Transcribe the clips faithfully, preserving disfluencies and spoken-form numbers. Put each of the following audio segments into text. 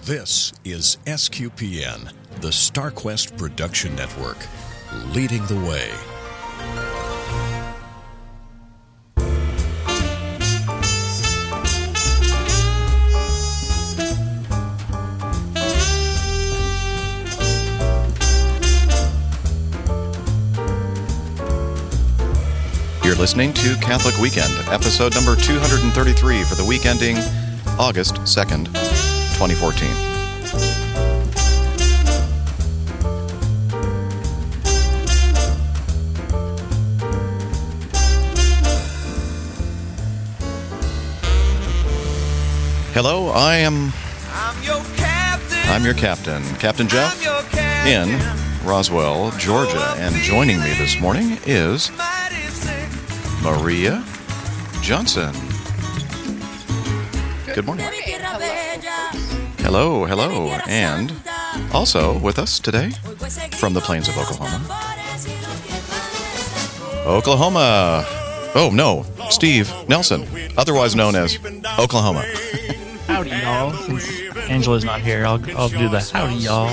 This is S Q P N, the StarQuest Production Network, leading the way. You're listening to Catholic Weekend, episode number two hundred thirty-three for the week ending August second, twenty fourteen. Hello, I am... I'm your captain. I'm your captain, Captain Jeff, I'm your captain. in Roswell, Georgia. And joining me this morning is Maria Johnson. Good morning. Hello, hello. And also with us today from the plains of Oklahoma. Oklahoma. Oh, no. Steve Nelson, otherwise known as Oklahoma. Howdy, y'all. Since Angela's not here, I'll, I'll do the howdy, y'all.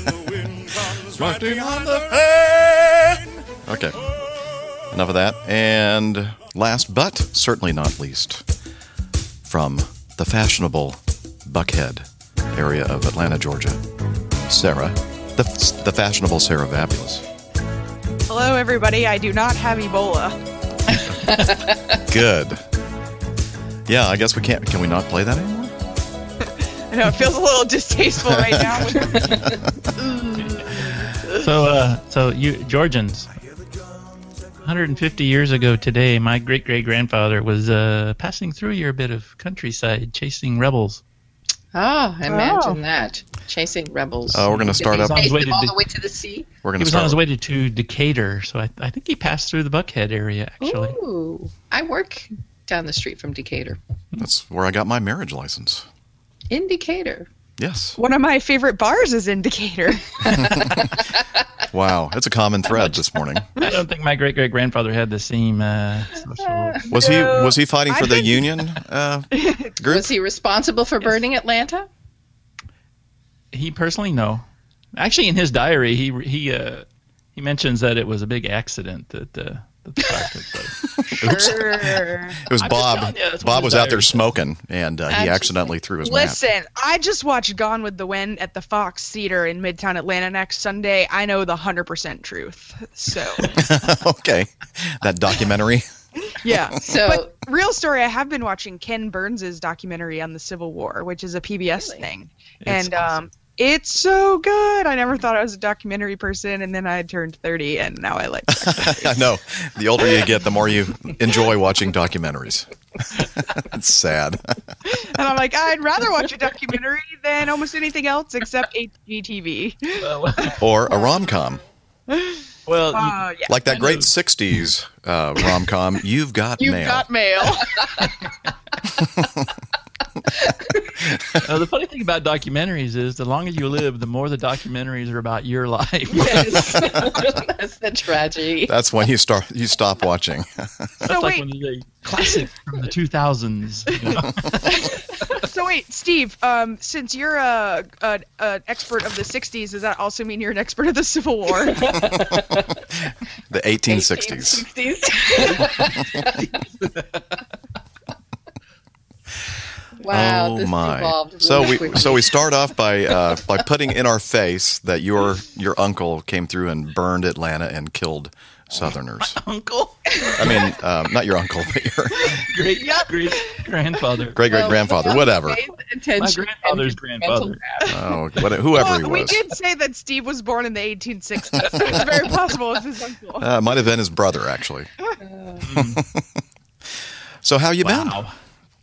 Okay. Enough of that. And last but certainly not least, from the fashionable Buckhead area of Atlanta, Georgia, Sarah, the, the fashionable Sarah Vabulous. Hello, everybody. I do not have Ebola. Good. Yeah, I guess we can't. Can we not play that anymore? I know, it feels a little distasteful right now. So, uh, so you Georgians, one hundred fifty years ago today, my great-great-grandfather was uh, passing through your bit of countryside, chasing rebels. Oh, imagine Oh. that. Chasing rebels. Uh, we're going to start up. Chase them all to- the way to the sea. We're going He to was on start. his way to, to Decatur, so I, I think he passed through the Buckhead area, actually. Ooh. I work down the street from Decatur. That's where I got my marriage license. In Decatur. Yes. One of my favorite bars is in Decatur. Wow, it's a common thread this morning. I don't think my great-great-grandfather had the same uh, social... Was he No, was he fighting for I the think- Union uh, group? Was he responsible for burning Atlanta? He personally, no. Actually, in his diary, he he uh, he mentions that it was a big accident that uh, that the fire took place. Oops. Sure. It was I'm just Bob. telling you, that's what Bob his was out there diary said. smoking, and uh, he Actually, accidentally threw his mat. Listen, I just watched Gone with the Wind at the Fox Theater in Midtown Atlanta next Sunday. I know the one hundred percent truth. So, Okay, that documentary. yeah. So, But real story, I have been watching Ken Burns' documentary on the Civil War, which is a P B S Really? thing. It's and um, it's so good. I never thought I was a documentary person, and then I turned thirty, and now I like documentaries. I know. The older you get, the more you enjoy watching documentaries. It's sad. And I'm like, I'd rather watch a documentary than almost anything else except H G T V. well, Or a rom-com, well, you- Uh, yeah. like that I great know. sixties uh, rom-com, You've Got You've Mail. got mail. uh, the funny thing about documentaries is the longer you live, the more the documentaries are about your life. yes. That's the tragedy. That's when you start. You stop watching. That's So like wait. one of the classics from the two thousands. You know? So wait, Steve, um, since you're a, a, a expert of the sixties, does that also mean you're an expert of the Civil War? The eighteen sixties. sixties. Wow, Oh this my! evolved So really we quickly. so we start off by uh, by putting in our face that your your uncle came through and burned Atlanta and killed Southerners. Uncle, I mean, um, not your uncle, but your great great grandfather. great great grandfather, whatever. Pays attention My grandfather's and his grandfather. mental Oh, what, whoever he Well, we was. did say that Steve was born in the eighteen sixties, so it's very possible it's his uncle. Uh, might have been his brother, actually. So how you been? Wow.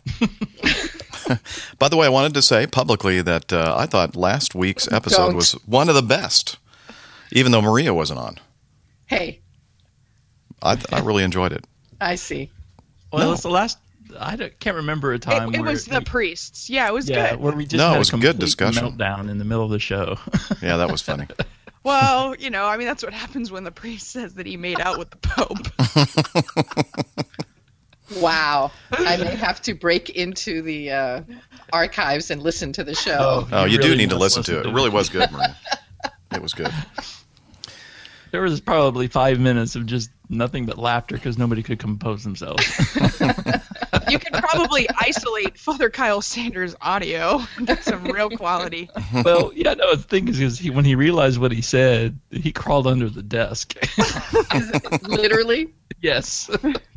By the way, I wanted to say publicly that uh, I thought last week's episode Don't. was one of the best, even though Maria wasn't on. Hey, I, I really enjoyed it. I see. Well, No. it's the last. I don't- can't remember a time It, it where was the we- priests. Yeah, it was yeah, good. where we just No, it had was a a good complete discussion. meltdown in the middle of the show. Yeah, that was funny. Well, you know, I mean, that's what happens when the priest says that he made out with the Pope. Wow. I may have to break into the uh, archives and listen to the show. Oh, you, really do need to must listen to it. It really was good, Maria. It was good. There was probably five minutes of just nothing but laughter because nobody could compose themselves. You could probably isolate Father Kyle Sanders' audio and get some real quality. Well, yeah, no, the thing is, is he, when he realized what he said, he crawled under the desk. Literally? Yes.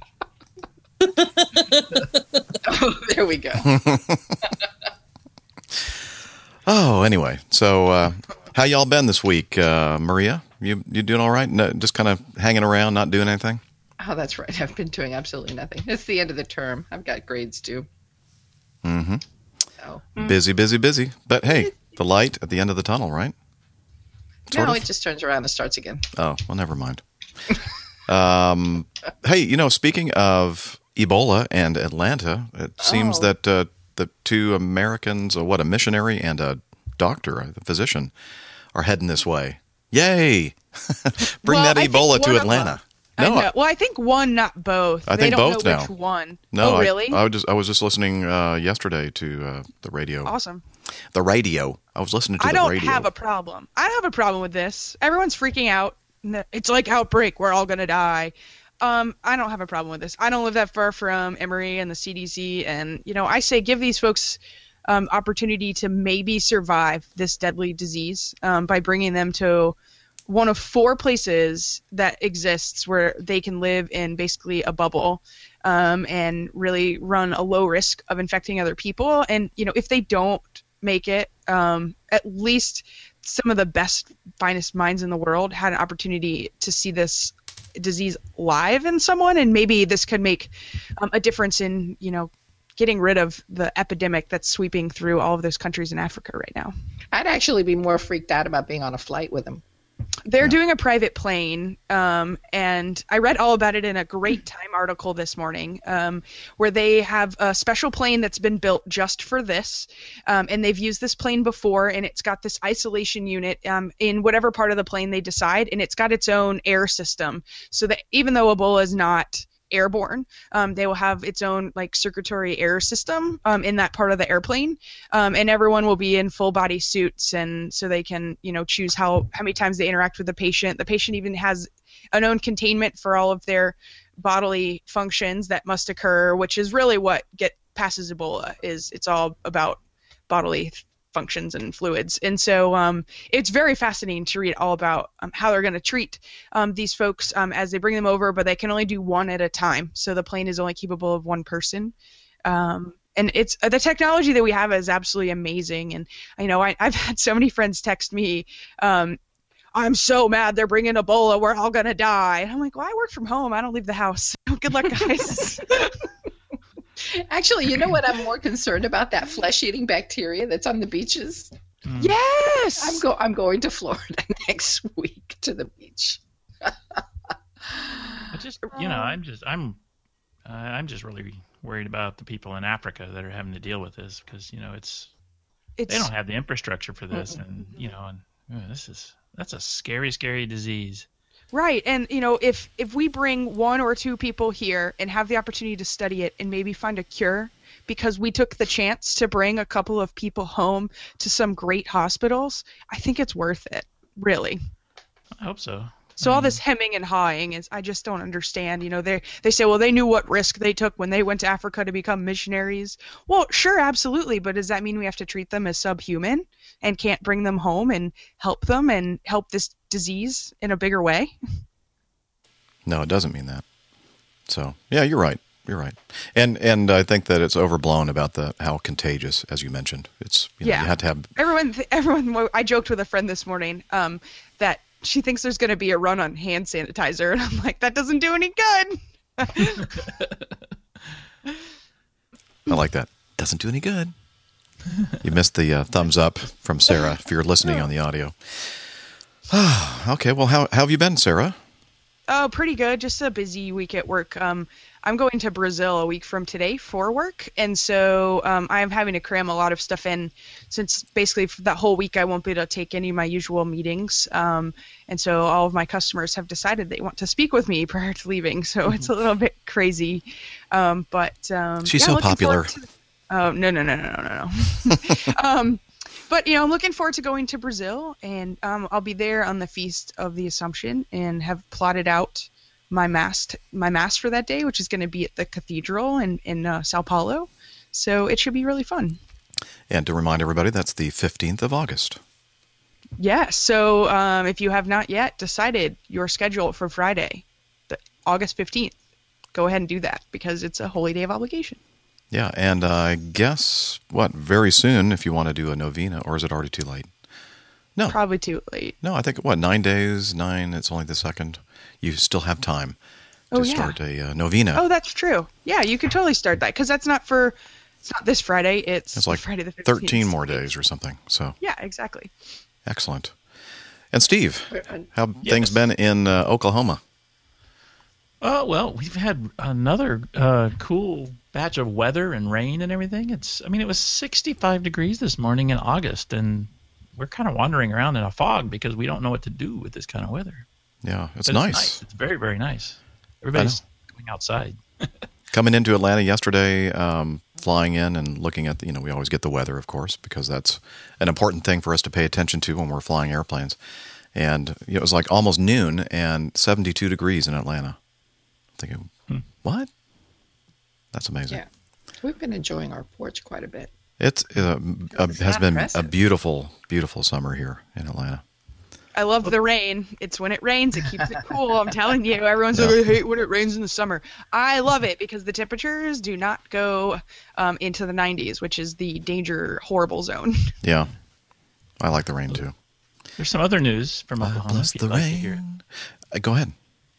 Oh, there we go. Oh, anyway. So, uh, how y'all been this week, uh, Maria? You you doing all right? No, just kind of hanging around, not doing anything? Oh, that's right. I've been doing absolutely nothing. It's the end of the term. I've got grades due. Mm-hmm. So. Busy, busy, busy. But hey, the light at the end of the tunnel, right? Sort No, of? it just turns around and starts again. Oh, well, never mind. um, hey, you know, speaking of Ebola and Atlanta, it seems Oh. that uh, the two Americans, uh, what, a missionary and a doctor, a physician, are heading this way. Yay! Bring Well, that I think Ebola one to of Atlanta. them- I No, know. Well, I think one, not both. I they think don't both know now. which one. no. Oh, I- really? I, was just I was just listening uh, yesterday to uh, the radio. Awesome. The radio. I was listening to I the don't radio. have a problem. I don't have a problem with this. Everyone's freaking out. It's like outbreak. We're all gonna die. Um, I don't have a problem with this. I don't live that far from Emory and the C D C, and you know, I say give these folks um, opportunity to maybe survive this deadly disease um, by bringing them to one of four places that exists where they can live in basically a bubble um, and really run a low risk of infecting other people. And you know, if they don't make it, um, at least some of the best, finest minds in the world had an opportunity to see this disease live in someone, and maybe this could make um, a difference in, you know, getting rid of the epidemic that's sweeping through all of those countries in Africa right now. I'd actually be more freaked out about being on a flight with them. They're doing a private plane, um, and I read all about it in a Great Time article this morning, um, where they have a special plane that's been built just for this, um, and they've used this plane before, and it's got this isolation unit um, in whatever part of the plane they decide, and it's got its own air system, so that even though Ebola is not airborne, um, they will have its own like circulatory air system um, in that part of the airplane, um, and everyone will be in full body suits, and so they can, you know, choose how how many times they interact with the patient. The patient even has an own containment for all of their bodily functions that must occur, which is really what get passes Ebola. Is it's all about bodily functions and fluids. And so um, it's very fascinating to read all about um, how they're going to treat um, these folks um, as they bring them over, but they can only do one at a time. So the plane is only capable of one person. Um, and it's uh, the technology that we have is absolutely amazing. And, you know, I, I've had so many friends text me, um, I'm so mad they're bringing Ebola. We're all going to die. And I'm like, well, I work from home. I don't leave the house. Good luck, guys. Actually, you know what? I'm more concerned about that flesh-eating bacteria that's on the beaches. Yes. I'm go. I'm going to Florida next week to the beach. I just, you know, I'm just, I'm, uh, I'm just really worried about the people in Africa that are having to deal with this because, you know, it's, it's they don't have the infrastructure for this, and you know, and uh, this is that's a scary, scary disease. Right, and you know, if if we bring one or two people here and have the opportunity to study it and maybe find a cure, because we took the chance to bring a couple of people home to some great hospitals, I think it's worth it, really. I hope so. So all this hemming and hawing is, I just don't understand. You know, they they say, well, they knew what risk they took when they went to Africa to become missionaries. Well, sure, absolutely, but does that mean we have to treat them as subhuman and can't bring them home and help them and help this disease in a bigger way? No, it doesn't mean that. So, yeah, you're right. You're right. And and I think that it's overblown about the how contagious, as you mentioned. It's, you know, Yeah. you have to have Everyone, everyone. I joked with a friend this morning um, that she thinks there's going to be a run on hand sanitizer, and I'm like, that doesn't do any good. I like that. Doesn't do any good. You missed the uh, thumbs up from Sarah if you're listening on the audio. Okay, well, how, how have you been, Sarah? Oh, pretty good. Just a busy week at work. Um, I'm going to Brazil a week from today for work, and so um, I'm having to cram a lot of stuff in since basically for that whole week I won't be able to take any of my usual meetings. Um, and so all of my customers have decided they want to speak with me prior to leaving, so mm-hmm. it's a little bit crazy. Um, but um, she's yeah, so popular. To, oh no no no no no no no. um, But, you know, I'm looking forward to going to Brazil, and um, I'll be there on the Feast of the Assumption and have plotted out my mass, t- my mass for that day, which is going to be at the cathedral in, in uh, Sao Paulo. So it should be really fun. And to remind everybody, that's the fifteenth of August. Yeah, so um, if you have not yet decided your schedule for Friday, the August fifteenth, go ahead and do that because it's a holy day of obligation. Yeah, and uh, I guess, what, very soon if you want to do a novena, or is it already too late? No. Probably too late. No, I think, what, nine days, nine, it's only the second. You still have time to oh, yeah. start a uh, novena. Oh, that's true. Yeah, you could totally start that, because that's not for, it's not this Friday, it's, it's like Friday the fifteenth. thirteen more days or something, so. Yeah, exactly. Excellent. And Steve, how have yes. things been in uh, Oklahoma? Oh, well, we've had another uh, cool batch of weather and rain and everything. It's, I mean, it was sixty-five degrees this morning in August, and we're kind of wandering around in a fog because we don't know what to do with this kind of weather. Yeah, it's But nice. It's nice. It's very, very nice. Everybody's going outside. Coming into Atlanta yesterday, um, flying in and looking at, the, you know, we always get the weather, of course, because that's an important thing for us to pay attention to when we're flying airplanes. And you know, it was like almost noon and seventy-two degrees in Atlanta. Thinking, hmm. what? That's amazing. Yeah, we've been enjoying our porch quite a bit. It's uh, a, has been impressive. a beautiful, beautiful summer here in Atlanta. I love the rain. It's when it rains, it keeps it cool. I'm telling you, everyone's yeah. like, I hate when it rains in the summer. I love it because the temperatures do not go um, into the nineties, which is the danger, horrible zone. Yeah, I like the rain too. There's some other news from Oklahoma. Bless the like rain. Uh, go ahead.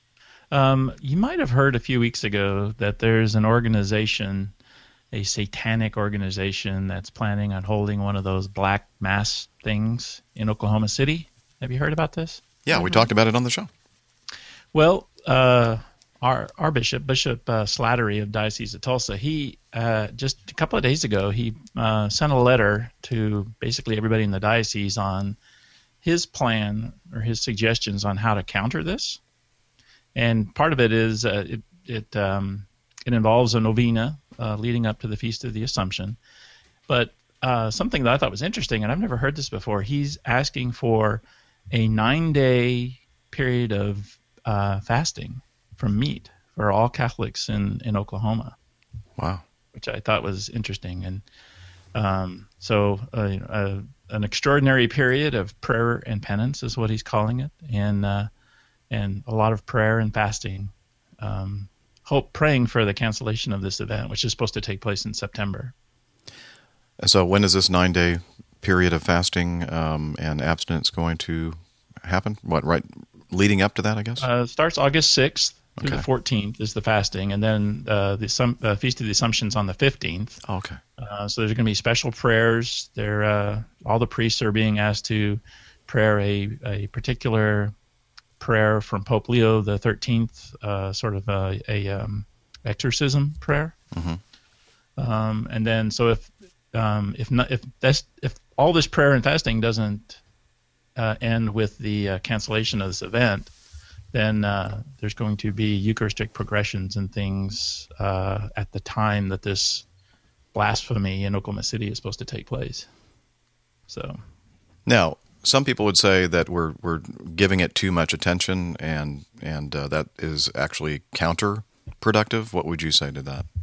Um, you might have heard a few weeks ago that there's an organization, a satanic organization that's planning on holding one of those black mass things in Oklahoma City. Have you heard about this? Yeah, we mm-hmm. talked about it on the show. Well, uh, our our bishop, Bishop uh, Slattery of Diocese of Tulsa, he uh, just a couple of days ago he uh, sent a letter to basically everybody in the diocese on his plan or his suggestions on how to counter this. And part of it is uh, it it um, it involves a novena uh, leading up to the Feast of the Assumption. But uh, something that I thought was interesting, and I've never heard this before, he's asking for a nine-day period of uh, fasting from meat for all Catholics in, in Oklahoma. Wow. Which I thought was interesting. And um, so uh, uh, an extraordinary period of prayer and penance is what he's calling it. And uh, and a lot of prayer and fasting, um, hope praying for the cancellation of this event, which is supposed to take place in September. So when is this nine-day period of fasting um, and abstinence going to happen? What, right leading up to that, I guess? Uh, it starts August sixth through okay. the fourteenth is the fasting, and then uh, the Sum- uh, Feast of the Assumption's on the fifteenth. Oh, okay. Uh, so there's going to be special prayers. There, uh, all the priests are being asked to pray a, a particular prayer from Pope Leo the thirteenth, uh, sort of a, a um, exorcism prayer. Mm-hmm. Um, and then, so if um, if not, if that's if all this prayer and fasting doesn't uh, end with the uh, cancellation of this event, then uh, there's going to be Eucharistic progressions and things uh, at the time that this blasphemy in Oklahoma City is supposed to take place. So now, some people would say that we're we're giving it too much attention, and and uh, that is actually counterproductive. What would you say to that?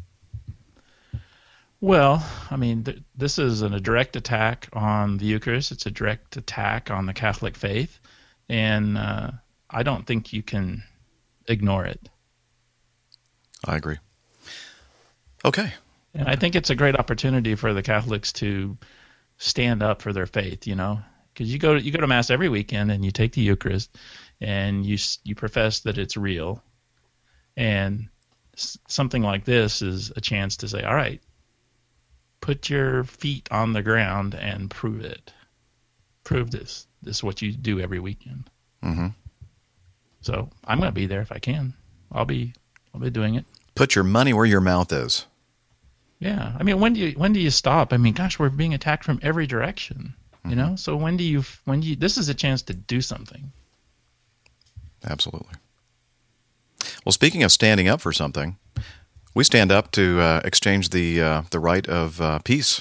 Well, I mean, th- this is an, a direct attack on the Eucharist. It's a direct attack on the Catholic faith, and uh, I don't think you can ignore it. I agree. Okay. And I think it's a great opportunity for the Catholics to stand up for their faith, you know, because you go to, you go to Mass every weekend and you take the Eucharist and you you profess that it's real. And s- something like this is a chance to say, all right, put your feet on the ground and prove it. Prove this. This is what you do every weekend. Mm-hmm. So I'm going to be there if I can. I'll be I'll be doing it. Put your money where your mouth is. Yeah, I mean, when do you when do you stop? I mean, gosh, we're being attacked from every direction. You know, so when do you when do you? This is a chance to do something. Absolutely. Well, speaking of standing up for something, we stand up to uh, exchange the uh, the right of uh, peace.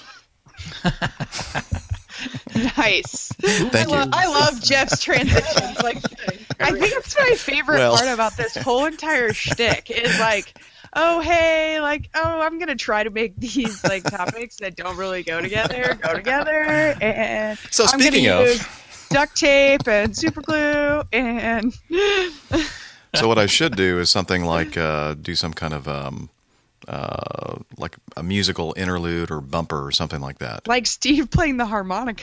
Nice. Thank I you. Love, I love Jeff's transitions. Like, I think it's my favorite Well. part about this whole entire shtick is like, oh hey, like oh I'm gonna try to make these like topics that don't really go together go together, and So I'm speaking gonna of- use duct tape and super glue and So what I should do is something like uh, do some kind of um, uh, like a musical interlude or bumper or something like that. like Steve playing the harmonica.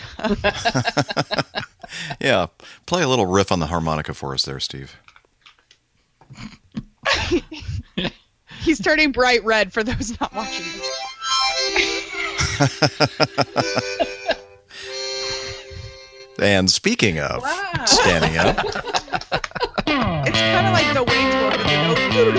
Yeah, play a little riff on the harmonica for us there, Steve. He's turning bright red for those not watching. And speaking of Wow. standing up, It's kind of like the Wayne's World where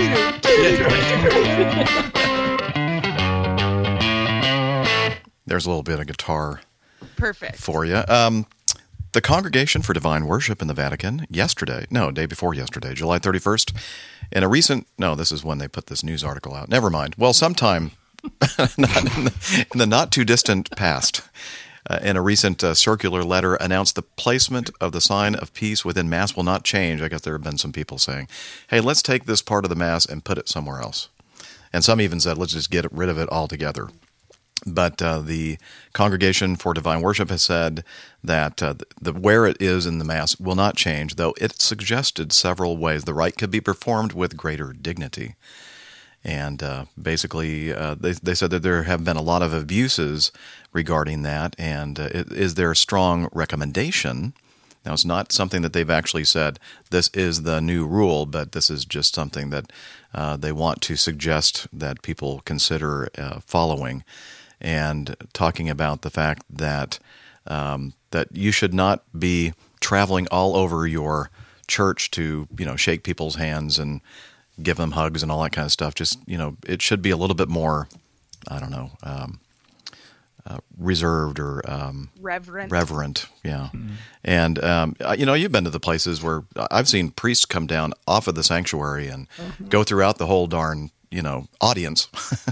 they go. there's a little bit of guitar Perfect. for you. Um, the Congregation for Divine Worship in the Vatican yesterday, no, day before yesterday, July thirty-first, in a recent, no, this is when they put this news article out. Never mind. Well, sometime not in, the, in the not too distant past, uh, in a recent uh, circular letter, announced the placement of the sign of peace within Mass will not change. I guess there have been some people saying, hey, let's take this part of the Mass and put it somewhere else. And some even said, let's just get rid of it altogether. But uh, the Congregation for Divine Worship has said that uh, the, where it is in the Mass will not change, though it suggested several ways the rite could be performed with greater dignity. And uh, basically, uh, they, they said that there have been a lot of abuses regarding that, and uh, it is their strong recommendation. Now, it's not something that they've actually said, this is the new rule, but this is just something that uh, they want to suggest that people consider uh, following, and talking about the fact that um, that you should not be traveling all over your church to, you know, shake people's hands and give them hugs and all that kind of stuff. Just, you know, it should be a little bit more, I don't know, um, uh, reserved or um, Reverent. reverent. Yeah. Mm-hmm. And, um, you know, you've been to the places where I've seen priests come down off of the sanctuary and mm-hmm. go throughout the whole darn, you know, audience.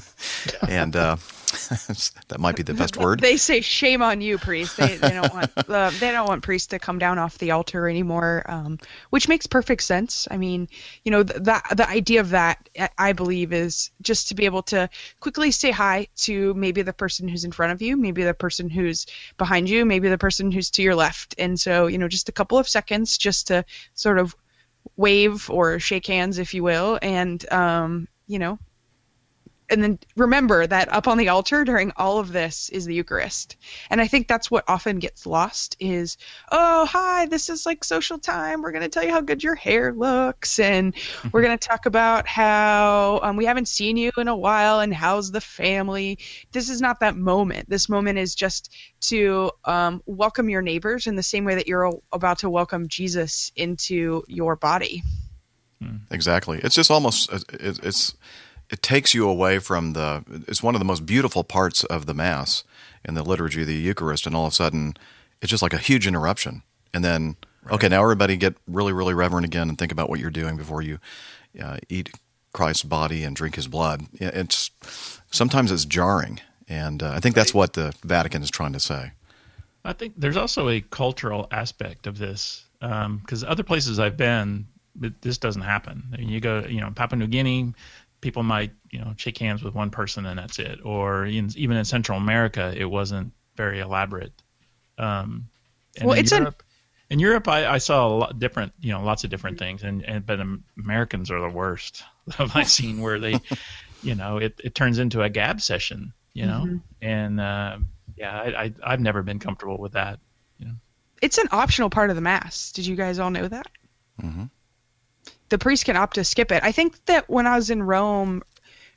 and uh, that might be the best word. They say, "Shame on you, priest." They, they don't want uh, they don't want priests to come down off the altar anymore, um, which makes perfect sense. I mean, you know, the, the the idea of that, I believe, is just to be able to quickly say hi to maybe the person who's in front of you, maybe the person who's behind you, maybe the person who's to your left, and so, you know, just a couple of seconds just to sort of wave or shake hands, if you will, and um, you know. And then remember that up on the altar during all of this is the Eucharist. And I think that's what often gets lost is, oh, hi, this is like social time. We're going to tell you how good your hair looks. And we're going to talk about how um, we haven't seen you in a while and how's the family. This is not that moment. This moment is just to um, welcome your neighbors in the same way that you're about to welcome Jesus into your body. Exactly. It's just almost, it's... it's It takes you away from the, it's one of the most beautiful parts of the Mass in the liturgy of the Eucharist, and all of a sudden, it's just like a huge interruption. And then, right. okay, now everybody get really, really reverent again and think about what you're doing before you uh, eat Christ's body and drink his blood. It's, sometimes it's jarring, and uh, I think that's what the Vatican is trying to say. I think there's also a cultural aspect of this, because um, other places I've been, this doesn't happen. I mean, you go, you know, Papua New Guinea, people might, you know, shake hands with one person and that's it. Or in, even in Central America, it wasn't very elaborate. Um, and well, in it's Europe, an... in Europe, I, I saw a lot different, you know, lots of different things. And, and but Americans are the worst that I've seen, where they, you know, it, it turns into a gab session, you know, mm-hmm. and uh, yeah, I, I I've never been comfortable with that. You know, it's an optional part of the Mass. Did you guys all know that? Mm-hmm. The priest can opt to skip it. I think that when I was in Rome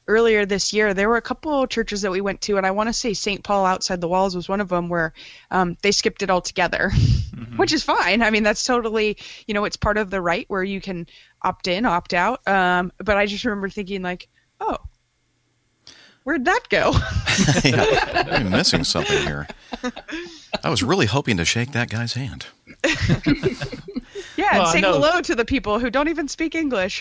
earlier this year, there were a couple of churches that we went to, and I want to say Saint Paul Outside the Walls was one of them, where um, they skipped it altogether, mm-hmm. which is fine. I mean, that's totally, you know, it's part of the rite where you can opt in, opt out. Um, but I just remember thinking, like, oh, where'd that go? Yeah, I'm missing something here. I was really hoping to shake that guy's hand. Yeah, well, and say hello to the people who don't even speak English.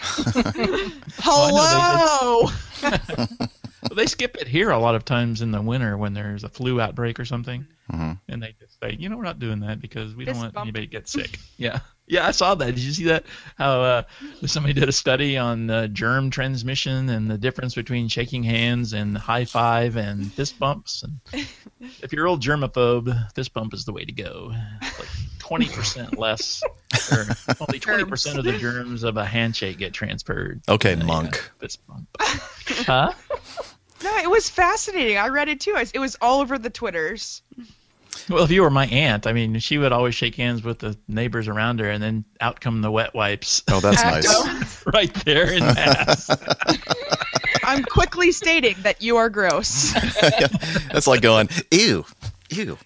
Hello! Well, they skip it here a lot of times in the winter when there's a flu outbreak or something. Mm-hmm. And they just say, you know, we're not doing that because we Fist don't want bump. anybody to get sick. Yeah. Yeah, I saw that. Did you see that? How uh, somebody did a study on uh, germ transmission and the difference between shaking hands and high five and fist bumps. And if you're a real germaphobe, fist bump is the way to go. It's like twenty percent less, or only twenty percent of the germs of a handshake get transferred. Okay, in a, monk. uh, fist bump. Huh? No, it was fascinating. I read it too. It was all over the Twitters. Well, if you were my aunt, I mean, she would always shake hands with the neighbors around her, and then out come the wet wipes. Oh, that's nice. Right there in mass. I'm quickly stating that you are gross. That's like going, ew, ew.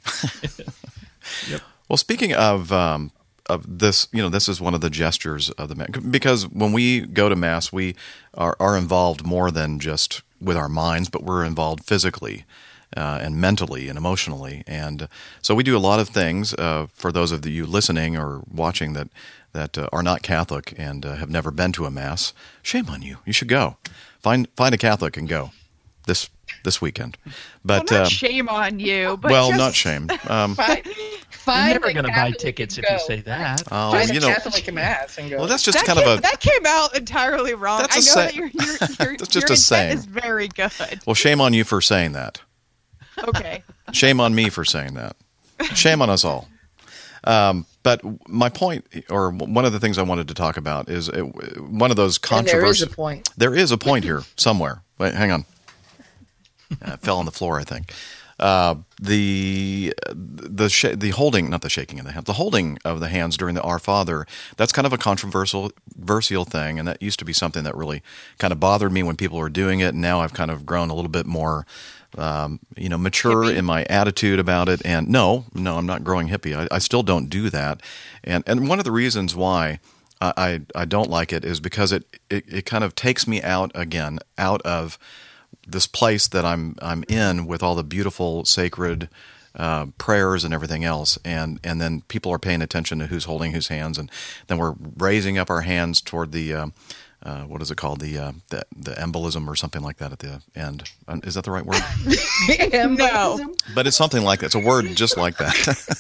Yep. Well, speaking of um, of this, you know, this is one of the gestures of the Mass, because when we go to Mass, we are, are involved more than just with our minds, but we're involved physically. Uh, and mentally and emotionally, and so we do a lot of things. Uh, for those of you listening or watching that that uh, are not Catholic and uh, have never been to a Mass, shame on you. You should go. Find find a Catholic and go this this weekend. But well, not uh, shame on you. But well, just... not shame. Um, Find, You're find never a going to buy Catholic tickets and if you go. say that. oh, Find you a know, Catholic mass and go. well, that's just that kind came, of a. that came out entirely wrong. That's I a know say- that your your your, That's just your a intent saying. is very good. Well, shame on you for saying that. Okay. Shame on me for saying that. Shame on us all. Um, but my point, or one of the things I wanted to talk about, is it, one of those And there is controversial. a point. There is a point here somewhere. Wait, hang on. Uh, it fell on the floor, I think. Uh, the the sh- the holding, not the shaking of the hands, the holding of the hands during the Our Father. That's kind of a controversial, controversial thing, and that used to be something that really kind of bothered me when people were doing it. And now I've kind of grown a little bit more. Um, you know, mature Hippie? in my attitude about it. And no, no, I'm not growing hippie. I, I still don't do that. And and one of the reasons why I, I, I don't like it is because it, it, it kind of takes me out again, out of this place that I'm I'm in with all the beautiful sacred uh, prayers and everything else. And, and then people are paying attention to who's holding whose hands. And then we're raising up our hands toward the uh, Uh, what is it called? The, uh, the the embolism or something like that at the end. Um, is that the right word? No. But it's something like that. It's a word just like that.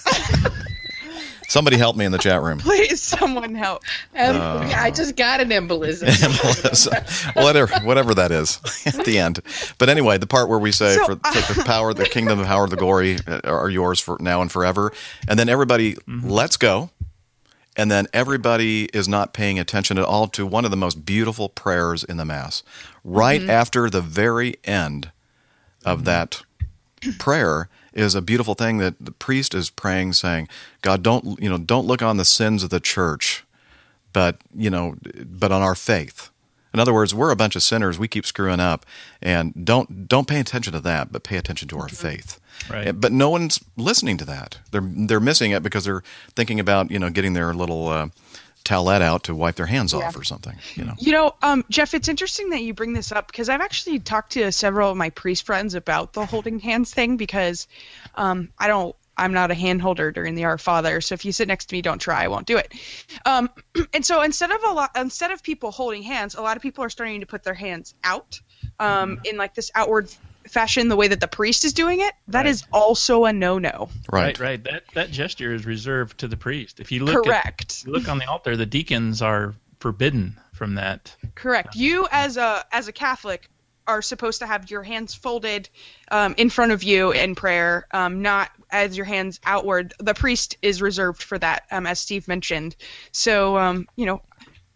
Somebody help me in the chat room. Please, someone help. Um, I just got an embolism. Embolism. whatever, whatever that is at the end. But anyway, the part where we say, So, for, for the power, the kingdom, the power, the glory uh, are yours for now and forever. And then everybody, mm-hmm. let's go. And then everybody is not paying attention at all to one of the most beautiful prayers in the Mass. Right mm-hmm. after the very end of mm-hmm. that prayer is a beautiful thing that the priest is praying, saying, God, don't, you know, don't look on the sins of the church, but, you know, but on our faith. In other words, we're a bunch of sinners. We keep screwing up, and don't don't pay attention to that, but pay attention to our faith. Right. But no one's listening to that. They're they're missing it because they're thinking about, you know, getting their little uh, towelette out to wipe their hands Yeah. off or something. You know. You know, um, Jeff, it's interesting that you bring this up because I've actually talked to several of my priest friends about the holding hands thing because um, I don't. I'm not a hand holder during the Our Father, so if you sit next to me, don't try. I won't do it. Um, and so instead of a lot, instead of people holding hands, a lot of people are starting to put their hands out um, in like this outward fashion, the way that the priest is doing it. That Right. is also a no-no. Right. Right, right. That that gesture is reserved to the priest. If you look Correct. At, you look on the altar, the deacons are forbidden from that. Correct. You as a as a Catholic are supposed to have your hands folded um, in front of you in prayer, um, not as your hands outward. The priest is reserved for that, um, as Steve mentioned. So, um, you know,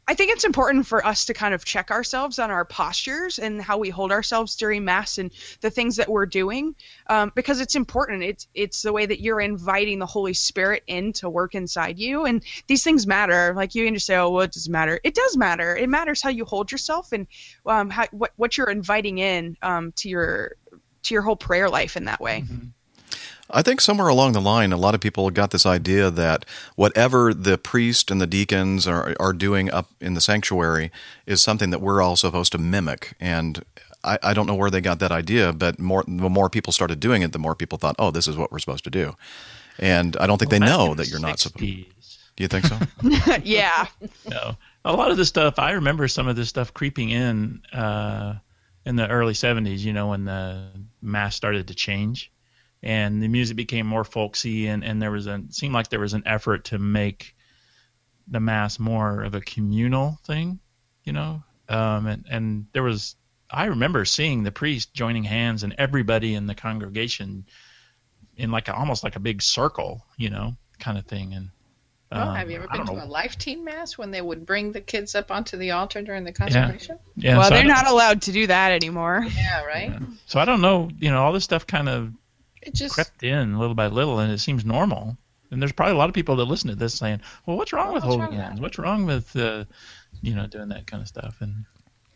I think it's important for us to kind of check ourselves on our postures and how we hold ourselves during Mass and the things that we're doing, um, because it's important. It's it's the way that you're inviting the Holy Spirit in to work inside you, and these things matter. Like you can just say, "Oh, well, it doesn't matter." It does matter. It matters how you hold yourself and um, how what what you're inviting in um, to your to your whole prayer life in that way. Mm-hmm. I think somewhere along the line, a lot of people got this idea that whatever the priest and the deacons are, are doing up in the sanctuary is something that we're all supposed to mimic. And I, I don't know where they got that idea, but more, the more people started doing it, the more people thought, oh, this is what we're supposed to do. And I don't think Well, they back know in that the you're not supposed to. sixties. Do you think so? Yeah. No, a lot of this stuff. I remember some of this stuff creeping in uh, in the early seventies. You know, when the Mass started to change, and the music became more folksy, and, and there was a it seemed like there was an effort to make the Mass more of a communal thing. You know, um, and and there was. I remember seeing the priest joining hands and everybody in the congregation in like a, almost like a big circle, you know, kind of thing. And Well, um, have you ever I been don't to know. a Life Teen Mass when they would bring the kids up onto the altar during the consecration? Yeah, Well, so I they're don't- not allowed to do that anymore. Yeah, right? So I don't know, you know, all this stuff kind of It just crept in little by little, and it seems normal. And there's probably a lot of people that listen to this saying, "Well, what's wrong Well, with what's holding wrong with hands? that?" What's wrong with, uh, you know, doing that kind of stuff?" And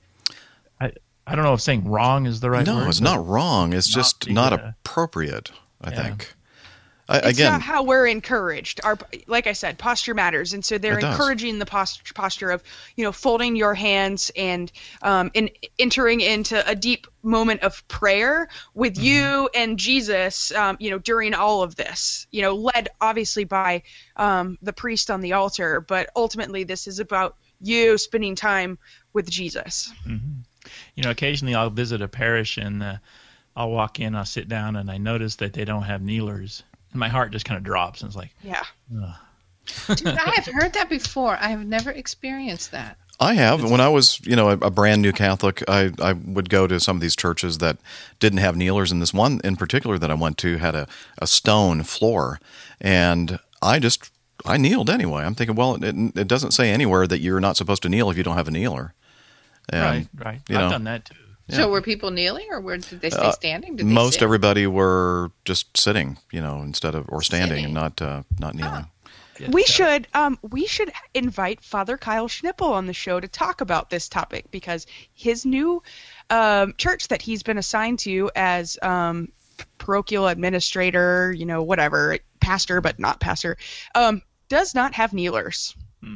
I, I don't know if saying wrong is the right No, word. it's but not wrong. It's not just the, not uh, appropriate, I yeah. think. I, It's again, not how we're encouraged. Our, like I said, posture matters, and so they're It does. encouraging the posture, posture of, you know, folding your hands and um, and entering into a deep moment of prayer with Mm-hmm. you and Jesus, um, you know, during all of this, you know, led obviously by um, the priest on the altar, but ultimately this is about you spending time with Jesus. You know, occasionally I'll visit a parish and uh, I'll walk in, I'll sit down, and I notice that they don't have kneelers. And my heart just kind of drops, and it's like, Yeah. Dude, I have heard that before. I have never experienced that. I have. When I was, you know, a, a brand new Catholic, I, I would go to some of these churches that didn't have kneelers, and this one in particular that I went to had a, a stone floor, and I just I kneeled anyway. I'm thinking, well, it, it doesn't say anywhere that you're not supposed to kneel if you don't have a kneeler. And, right, right. you I've know, done that too. So were people kneeling, or were, did they stay Uh, standing? Did they most sit? everybody were just sitting, you know, instead of or standing Sitting. and not uh, not kneeling. Yeah, We yeah. should um we should invite Father Kyle Schnippel on the show to talk about this topic, because his new um, church that he's been assigned to as um, parochial administrator, you know, whatever, pastor but not pastor, um, does not have kneelers.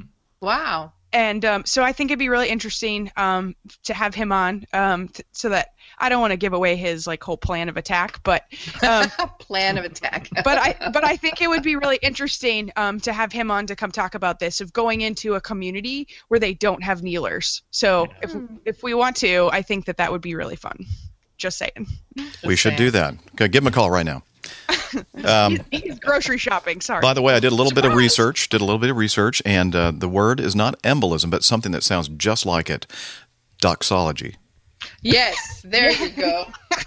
Wow. And um, so I think it'd be really interesting um, to have him on, um, t- so that I don't want to give away his like whole plan of attack, but um, Plan of attack. but I but I think it would be really interesting um, to have him on to come talk about this, of going into a community where they don't have kneelers. So if if we want to, I think that that would be really fun. Just saying. We should do that. Okay, give him a call right now. Um, He's grocery shopping. Sorry. By the way, I did a little bit of Surprise! research. Did a little bit of research, and uh, the word is not embolism, but something that sounds just like it: doxology. Yes, there you go.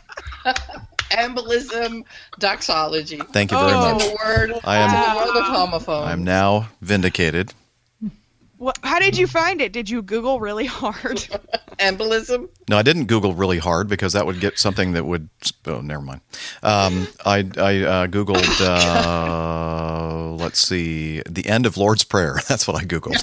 Embolism, doxology. Thank you very Oh. In much. the word, I am- in the world of homophone. I am now vindicated. What, how did you find it? Did you Google really hard? Embolism. No, I didn't Google really hard because that would get something that would. Oh, never mind. Um, I I uh, Googled. Uh, let's see, the end of Lord's Prayer. That's what I Googled.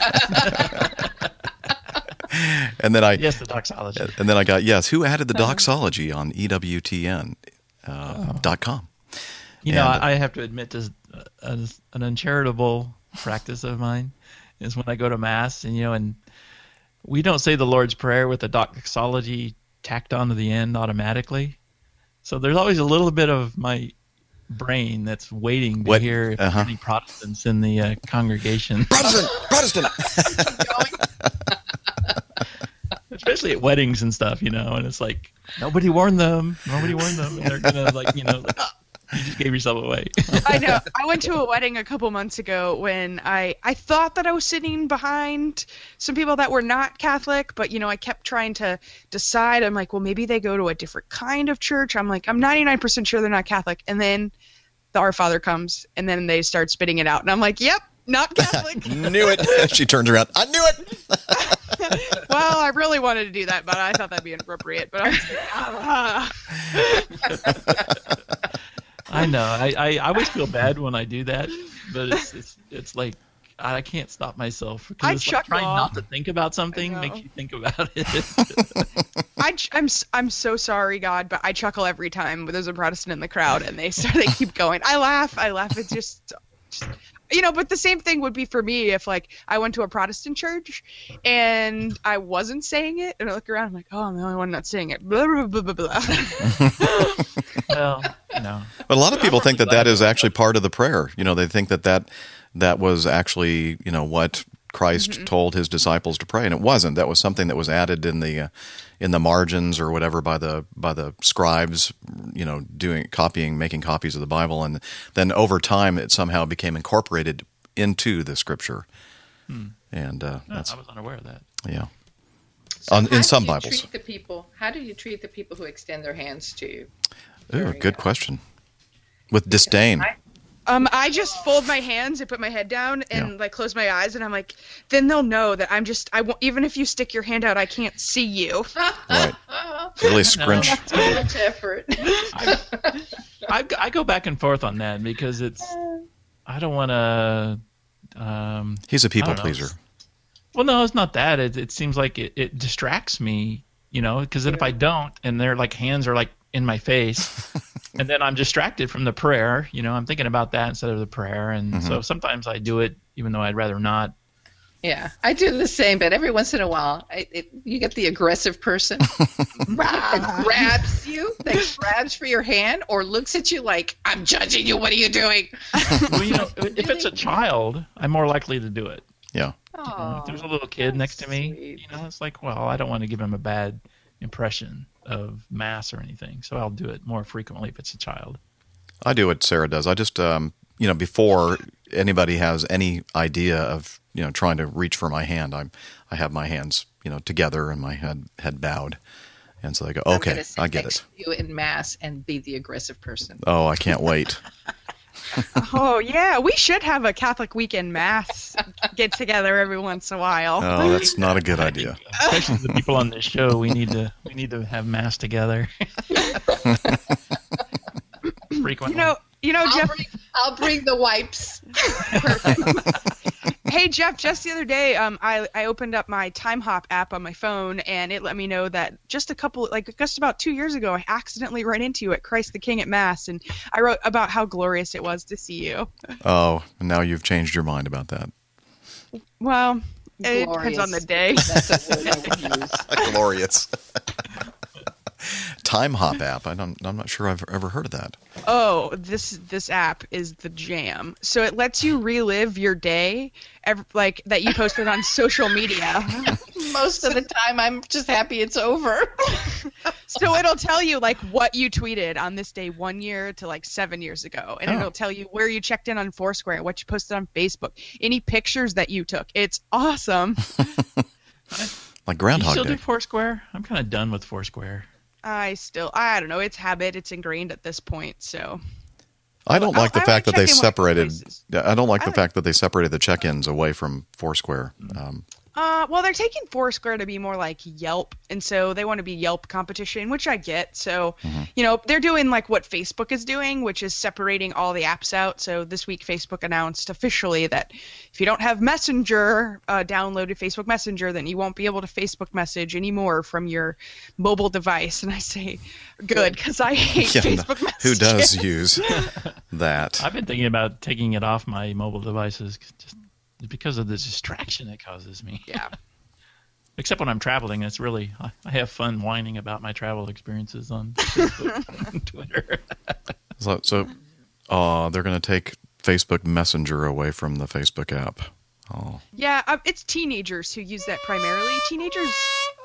And then I Yes, the doxology. and then I got yes. Who added the doxology on E W T N uh, dot com? You know, And- I I have to admit this, uh, as an uncharitable practice of mine is when I go to Mass, and you know, and we don't say the Lord's Prayer with the doxology tacked onto the end automatically. So there's always a little bit of my brain that's waiting to What- hear if uh-huh. there's any Protestants in the uh, congregation, Protestant, Protestant. especially at weddings and stuff, you know. And it's like nobody warned them, nobody warned them, and they're gonna like, you know, like, ah, you just gave yourself away. I know. I went to a wedding a couple months ago when I, I thought that I was sitting behind some people that were not Catholic, but, you know, I kept trying to decide. I'm like, well, maybe they go to a different kind of church. I'm like, I'm ninety-nine percent sure they're not Catholic. And then the Our Father comes, and then they start spitting it out. And I'm like, yep, not Catholic. Knew it. She turns around. I knew it. well, I really wanted to do that, but I thought that'd be inappropriate. But I was like, ah. I know. I, I, I always feel bad when I do that, but it's it's, it's like I can't stop myself because I it's like trying chuckle. not to think about something I know. makes you think about it. I, ch- I'm s- I'm so sorry, God, but I chuckle every time there's a Protestant in the crowd and they start they keep going. I laugh, I laugh. It's just, just, you know. But the same thing would be for me if like I went to a Protestant church and I wasn't saying it, and I look around, I'm like, oh, I'm the only one not saying it. Blah blah blah blah blah. Well, no. But a lot of people I'm think that really that glad- is actually part of the prayer. You know, they think that that, that was actually, you know, what Christ Mm-hmm. told his disciples to pray, and it wasn't. That was something that was added in the uh, in the margins or whatever by the by the scribes, you know, doing copying, making copies of the Bible, and then over time it somehow became incorporated into the Scripture. Hmm. And uh, No, that's I was unaware of that. yeah. So On- how in do some you Bibles. treat the people? How do you treat the people who extend their hands to you? Ooh, During, good uh, question. With disdain. I- Um, I just fold my hands and put my head down and Yeah. like close my eyes, and I'm like, then they'll know that I'm just. I won't, even if you stick your hand out, I can't see you. Right. Really scrunch. Too much effort. I, I go back and forth on that because it's I don't want to. Um, He's a people I don't know. pleaser. Well, no, it's not that. It, it seems like it, it distracts me, you know, because then if I don't, and their like hands are like in my face, and then I'm distracted from the prayer, you know, I'm thinking about that instead of the prayer, and Mm-hmm. so sometimes I do it even though I'd rather not. Yeah, I do the same, but every once in a while, I, it, you get the aggressive person that grabs you, that grabs for your hand, or looks at you like, "I'm judging you. What are you doing?" Well, you know, if it's a child, I'm more likely to do it. Yeah. You know, Oh, if there's a little kid next to me, sweet. you know, it's like, well, I don't want to give him a bad impression of mass or anything, so I'll do it more frequently if it's a child. I do what Sarah does. I just, um, you know, before anybody has any idea of, you know, trying to reach for my hand, I'm, I have my hands, you know, together and my head head bowed, and so they go, I'm okay, gonna sit I get next it. to you in mass and be the aggressive person. Oh, I can't wait. Oh yeah, we should have a Catholic weekend mass get together every once in a while. Oh, that's not a good idea. Especially the people on this show, we need to we need to have mass together. Frequently. You know, you know, I'll Jeff. bring, I'll bring the wipes. Hey Jeff, just the other day, um, I I opened up my Time Hop app on my phone, and it let me know that just a couple, like just about two years ago, I accidentally ran into you at Christ the King at Mass, and I wrote about how glorious it was to see you. Oh, now you've changed your mind about that. Well, it depends Glorious. on the day. That's a word I would use. Glorious. Time Hop app. I don't, I'm not sure I've ever heard of that. Oh, this this app is the jam. So it lets you relive your day, ev- like that you posted on social media. Most of the time, I'm just happy it's over. So it'll tell you like what you tweeted on this day one year to like seven years ago, and Oh. it'll tell you where you checked in on Foursquare, what you posted on Facebook, any pictures that you took. It's awesome. Like you Groundhog still Day. do Foursquare? I'm kind of done with Foursquare. I still, I don't know, it's habit, it's ingrained at this point. So I don't I- like the I fact would that they check in with separated. places. I don't like I the like- fact that they separated the check-ins away from Foursquare. Um, Uh, well, they're taking Foursquare to be more like Yelp, and so they want to be Yelp competition, which I get. So, you know, they're doing like what Facebook is doing, which is separating all the apps out. So this week, Facebook announced officially that if you don't have Messenger uh, downloaded, Facebook Messenger, then you won't be able to Facebook message anymore from your mobile device. And I say, good, because I hate yeah, no, Facebook messages. who does use that? I've been thinking about taking it off my mobile devices just because of the distraction it causes me. Yeah. Except when I'm traveling, it's really I I have fun whining about my travel experiences on Facebook and Twitter. So, so uh, they're going to take Facebook Messenger away from the Facebook app. Oh, Yeah, uh, it's teenagers who use that primarily. Teenagers.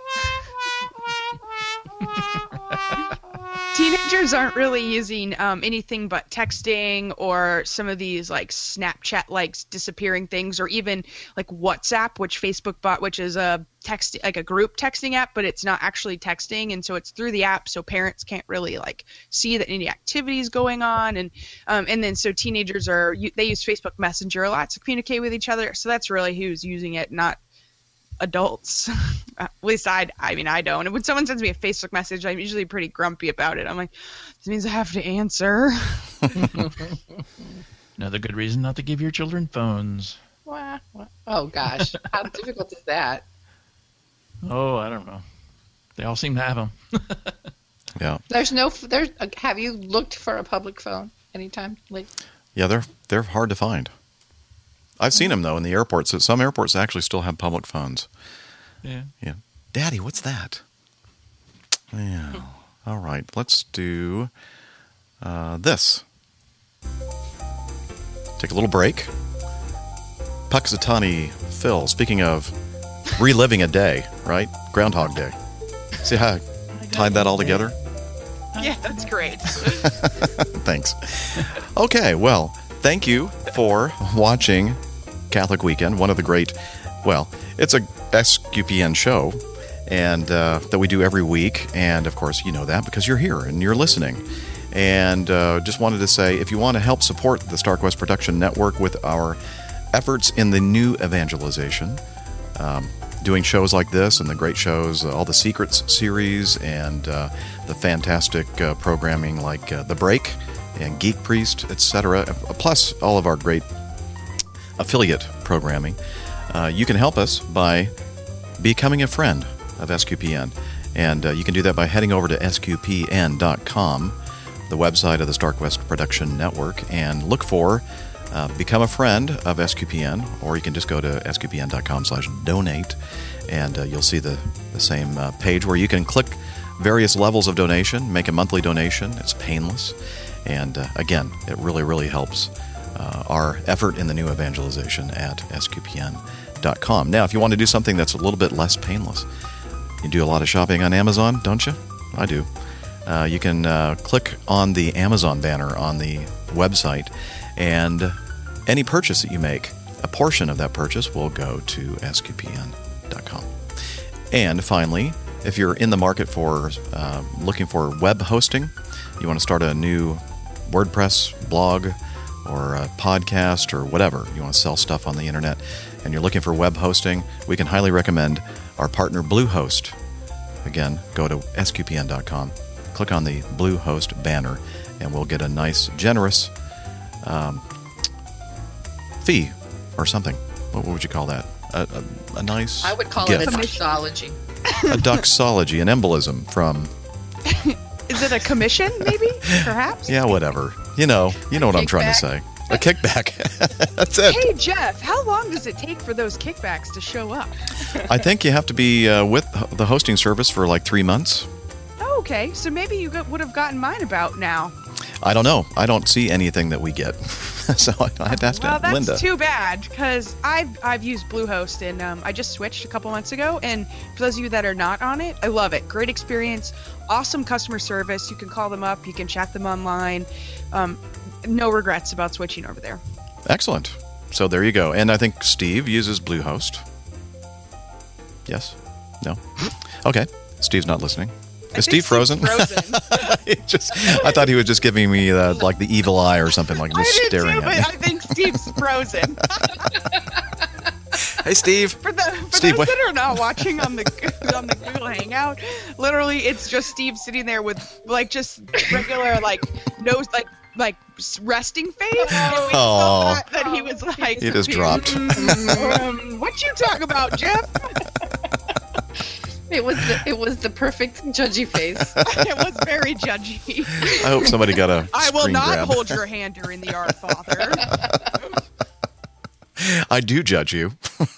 Teenagers aren't really using um, anything but texting or some of these like Snapchat like disappearing things, or even like WhatsApp, which Facebook bought, which is a text like a group texting app, but it's not actually texting, and so it's through the app, so parents can't really like see that any activity is going on, and um, and then so teenagers are they use Facebook Messenger a lot to communicate with each other, so that's really who's using it, not adults. At least I, I mean, I don't. And when someone sends me a Facebook message, I'm usually pretty grumpy about it. I'm like, this means I have to answer. Another good reason not to give your children phones. Wah, wah. Oh gosh, how difficult is that? Oh, I don't know. They all seem to have them. Yeah. There's no. There's. Uh, have you looked for a public phone anytime lately? Yeah, they're they're hard to find. I've seen them though in the airports. So some airports actually still have public phones. Yeah. Yeah. Daddy, what's that? Yeah. All right. Let's do uh, this. Take a little break. Puxatani Phil, speaking of reliving a day, right? Groundhog Day. See how I tied that all together? Yeah, that's great. Thanks. Okay, well, thank you for watching Catholic Weekend, one of the great, well, it's a S Q P N show, and uh, that we do every week, and of course you know that because you're here and you're listening. And uh, just wanted to say, if you want to help support the StarQuest Production Network with our efforts in the new evangelization, um, doing shows like this and the great shows, uh, all the Secrets series, and uh, the fantastic uh, programming like uh, The Break and Geek Priest, et cetera, plus all of our great affiliate programming, uh, you can help us by becoming a friend of S Q P N. And uh, you can do that by heading over to S Q P N dot com, the website of the StarQuest Production Network, and look for uh, Become a Friend of S Q P N, or you can just go to S Q P N dot com slash donate, and uh, you'll see the, the same uh, page where you can click various levels of donation, make a monthly donation. It's painless. And uh, again, it really, really helps uh, our effort in the new evangelization at S Q P N dot com. Now, if you want to do something that's a little bit less painless, you do a lot of shopping on Amazon, don't you? I do. Uh, you can uh, click on the Amazon banner on the website, and any purchase that you make, a portion of that purchase will go to S Q P N dot com. And finally, if you're in the market for uh, looking for web hosting, you want to start a new WordPress blog or a podcast or whatever, you want to sell stuff on the internet, and you're looking for web hosting, we can highly recommend our partner Bluehost. Again, go to S Q P N dot com, click on the Bluehost banner, and we'll get a nice, generous um, fee or something. What, what would you call that? A, a, a nice I would call gift. it a doxology. A doxology, an embolism from... Is it a commission, maybe? Perhaps? Yeah, whatever. You know, you know what I'm trying to say. A kickback. That's it. Hey, Jeff, how long does it take for those kickbacks to show up? I think you have to be uh, with the hosting service for like three months. Oh, okay. So maybe you got, would have gotten mine about now. I don't know. I don't see anything that we get. So I, I had to ask Well, that's Linda. too bad, because I've, I've used Bluehost, and um, I just switched a couple months ago, and for those of you that are not on it, I love it. Great experience, awesome customer service. You can call them up, you can chat them online. Um, no regrets about switching over there. Excellent. So there you go. And I think Steve uses Bluehost. Yes? No? Okay. Steve's not listening. I Is think Steve frozen? Steve's frozen. He just, I thought he was just giving me uh, like the evil eye or something, like I just did staring too, but at I me. think Steve's frozen. Hey, Steve. For the for Steve, those what- that are not watching on the on the Google Hangout, literally it's just Steve sitting there with like just regular like nose like like resting face. And we Aw. thought that he was like He just dropped. um, what you talk about, Jeff? It was the, it was the perfect judgy face. It was very judgy. I hope somebody got a I will screen not grab. hold your hand during the Our Father. I do judge you.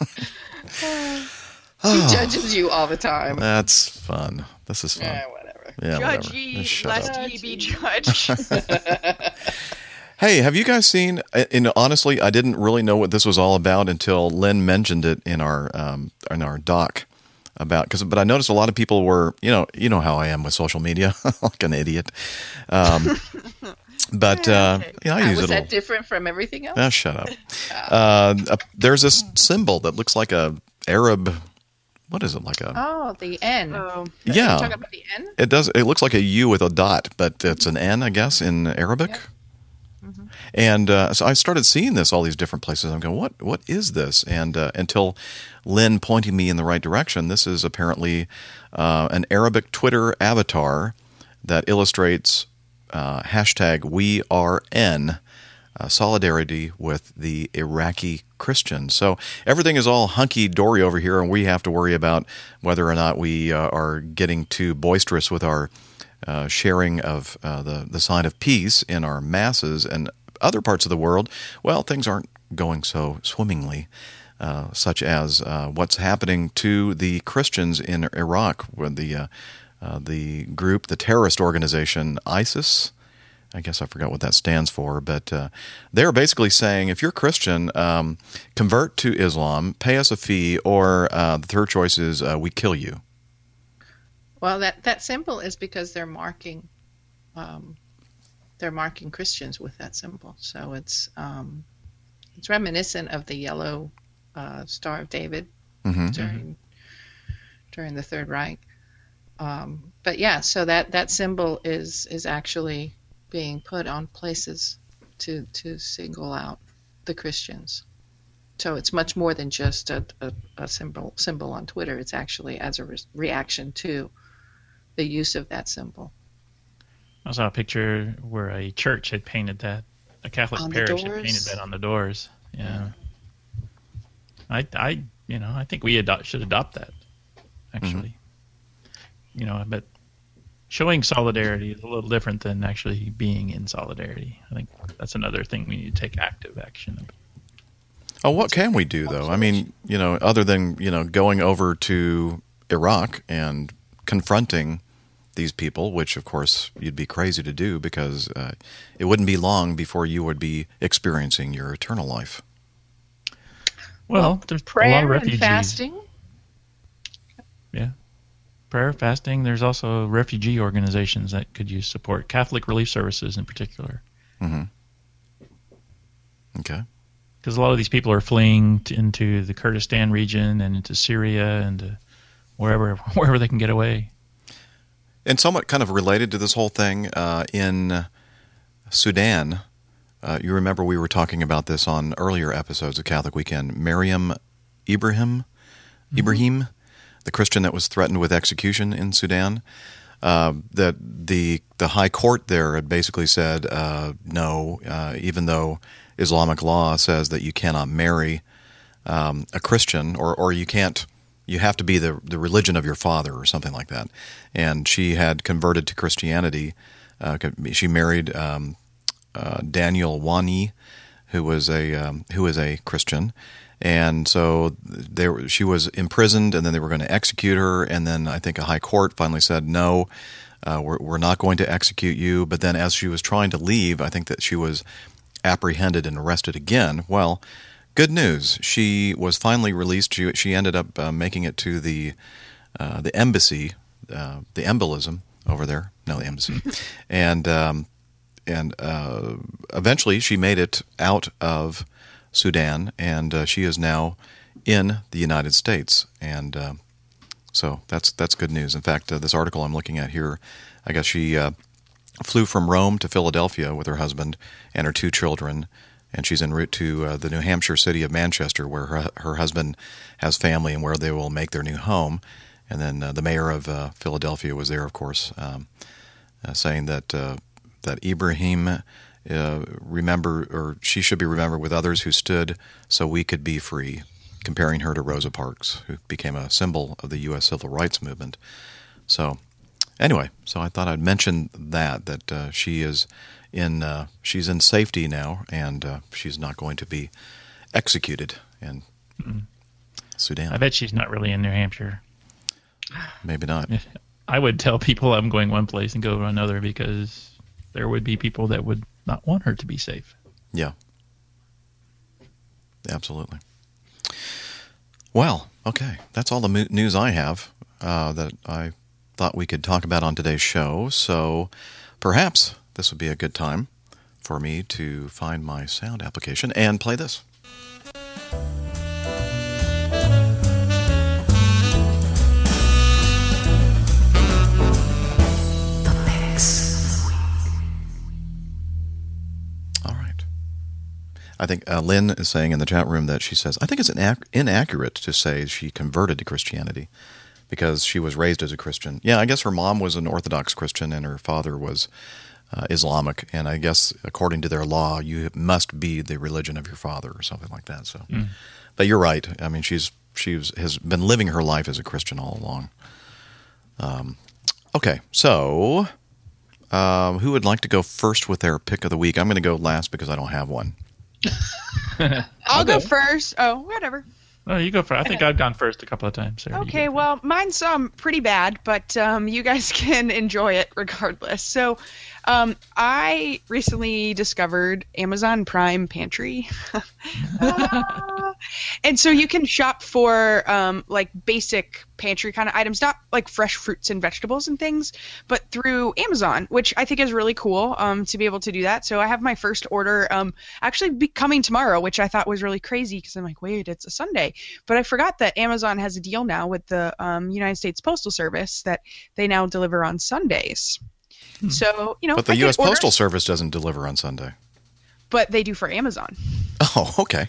He judges you all the time. That's fun. This is fun. Yeah, whatever. Yeah, whatever. Judgy, Just shut lest up. he be judged. Hey, have you guys seen? And honestly, I didn't really know what this was all about until Lynn mentioned it in our um, in our doc about because. But I noticed a lot of people were, you know, you know how I am with social media, like an idiot. Um, but uh, yeah, I Uh, use was it. that all. different from everything else? Ah, shut up. Uh, uh, there's this symbol that looks like a Arab. What is it like a? Oh, the N. Oh. You're yeah, talking about the N? it does. It looks like a U with a dot, but it's an N, I guess, in Arabic. Mm-hmm. And uh, so I started seeing this all these different places. I'm going, what what is this? And uh, until Lynn pointed me in the right direction, this is apparently uh, an Arabic Twitter avatar that illustrates uh, hashtag We Are N, uh, solidarity with the Iraqi Christians. So everything is all hunky-dory over here, and we have to worry about whether or not we uh, are getting too boisterous with our uh, sharing of uh, the, the sign of peace in our masses. And other parts of the world, well, things aren't going so swimmingly, uh, such as uh, what's happening to the Christians in Iraq, with the uh, uh, the group, the terrorist organization ISIS. I guess I forgot what that stands for, but uh, they're basically saying, if you're Christian, um, convert to Islam, pay us a fee, or uh, the third choice is uh, we kill you. Well, that, that symbol is because they're marking um, they're marking Christians with that symbol. So it's um, it's reminiscent of the yellow uh, Star of David Mm-hmm. during during the Third Reich. Um, but yeah, so that, that symbol is is actually being put on places to to single out the Christians. So it's much more than just a, a, a symbol symbol on Twitter. It's actually as a re- reaction to the use of that symbol. I saw a picture where a church had painted that, a Catholic On the parish had doors? painted that on the doors. Yeah. I, I, you know, I think we adopt, should adopt that, actually. You know, but showing solidarity is a little different than actually being in solidarity. I think that's another thing we need to take active action. Oh, what can we do, though? I mean, you know, other than, you know, going over to Iraq and confronting these people, which, of course, you'd be crazy to do because uh, it wouldn't be long before you would be experiencing your eternal life. Well, there's Prayer a lot of refugees. and fasting. Yeah. Prayer, fasting. There's also refugee organizations that could use support. Catholic Relief Services in particular. Mm-hmm. Okay. Because a lot of these people are fleeing to, into the Kurdistan region and into Syria and uh, wherever wherever they can get away. And somewhat kind of related to this whole thing, uh, in Sudan, uh, you remember we were talking about this on earlier episodes of Catholic Weekend. Maryam Ibrahim, mm-hmm. Ibrahim, the Christian that was threatened with execution in Sudan, uh, that the the high court there had basically said, uh, no, uh, even though Islamic law says that you cannot marry um, a Christian, or, or you can't, you have to be the the religion of your father or something like that. And she had converted to Christianity. Uh, she married um, uh, Daniel Wani, who was a um, who was a Christian, and so they were, she was imprisoned, and then they were going to execute her. And then I think a high court finally said, no, uh, we're we're not going to execute you. But then as she was trying to leave, I think that she was apprehended and arrested again. Well, good news. She was finally released. She, she ended up uh, making it to the uh, the embassy, uh, the embolism over there. No, the embassy. and um, and uh, eventually she made it out of Sudan, and uh, she is now in the United States. And uh, so that's that's good news. In fact, uh, this article I'm looking at here, I guess she uh, flew from Rome to Philadelphia with her husband and her two children, and she's en route to uh, the New Hampshire city of Manchester, where her, her husband has family and where they will make their new home. And then uh, the mayor of uh, Philadelphia was there, of course, um, uh, saying that uh, that Ibrahim uh, remember, or she should be remembered with others who stood so we could be free, comparing her to Rosa Parks, who became a symbol of the U S civil rights movement. So anyway, so I thought I'd mention that, that uh, she is in uh, she's in safety now, and uh, she's not going to be executed in mm-hmm. Sudan. I bet she's not really in New Hampshire. Maybe not. I would tell people I'm going one place and go to another, because there would be people that would not want her to be safe. Yeah. Absolutely. Well, okay. That's all the mo- news I have uh, that I thought we could talk about on today's show. So perhaps this would be a good time for me to find my sound application and play this. I think uh, Lynn is saying in the chat room that she says, I think it's inac- inaccurate to say she converted to Christianity because she was raised as a Christian. Yeah, I guess her mom was an Orthodox Christian and her father was uh, Islamic. And I guess according to their law, you must be the religion of your father or something like that. So, mm. But you're right. I mean, she's she has been living her life as a Christian all along. Um, okay, so um, who would like to go first with their pick of the week? I'm going to go last because I don't have one. I'll go first. Oh, whatever. Oh, you go first. I think I've gone first a couple of times. Sarah, okay, well, mine's um pretty bad, but um, you guys can enjoy it regardless. So, um, I recently discovered Amazon Prime Pantry, uh, and so you can shop for um like basic pantry kind of items, not like fresh fruits and vegetables and things, but through Amazon, which I think is really cool um to be able to do that. So I have my first order um actually be coming tomorrow, which I thought was really crazy because I'm like, wait, it's a Sunday. But I forgot that Amazon has a deal now with the um, United States Postal Service that they now deliver on Sundays. Hmm. So, you know, but the I U S order, Postal Service doesn't deliver on Sunday. But they do for Amazon. Oh, okay.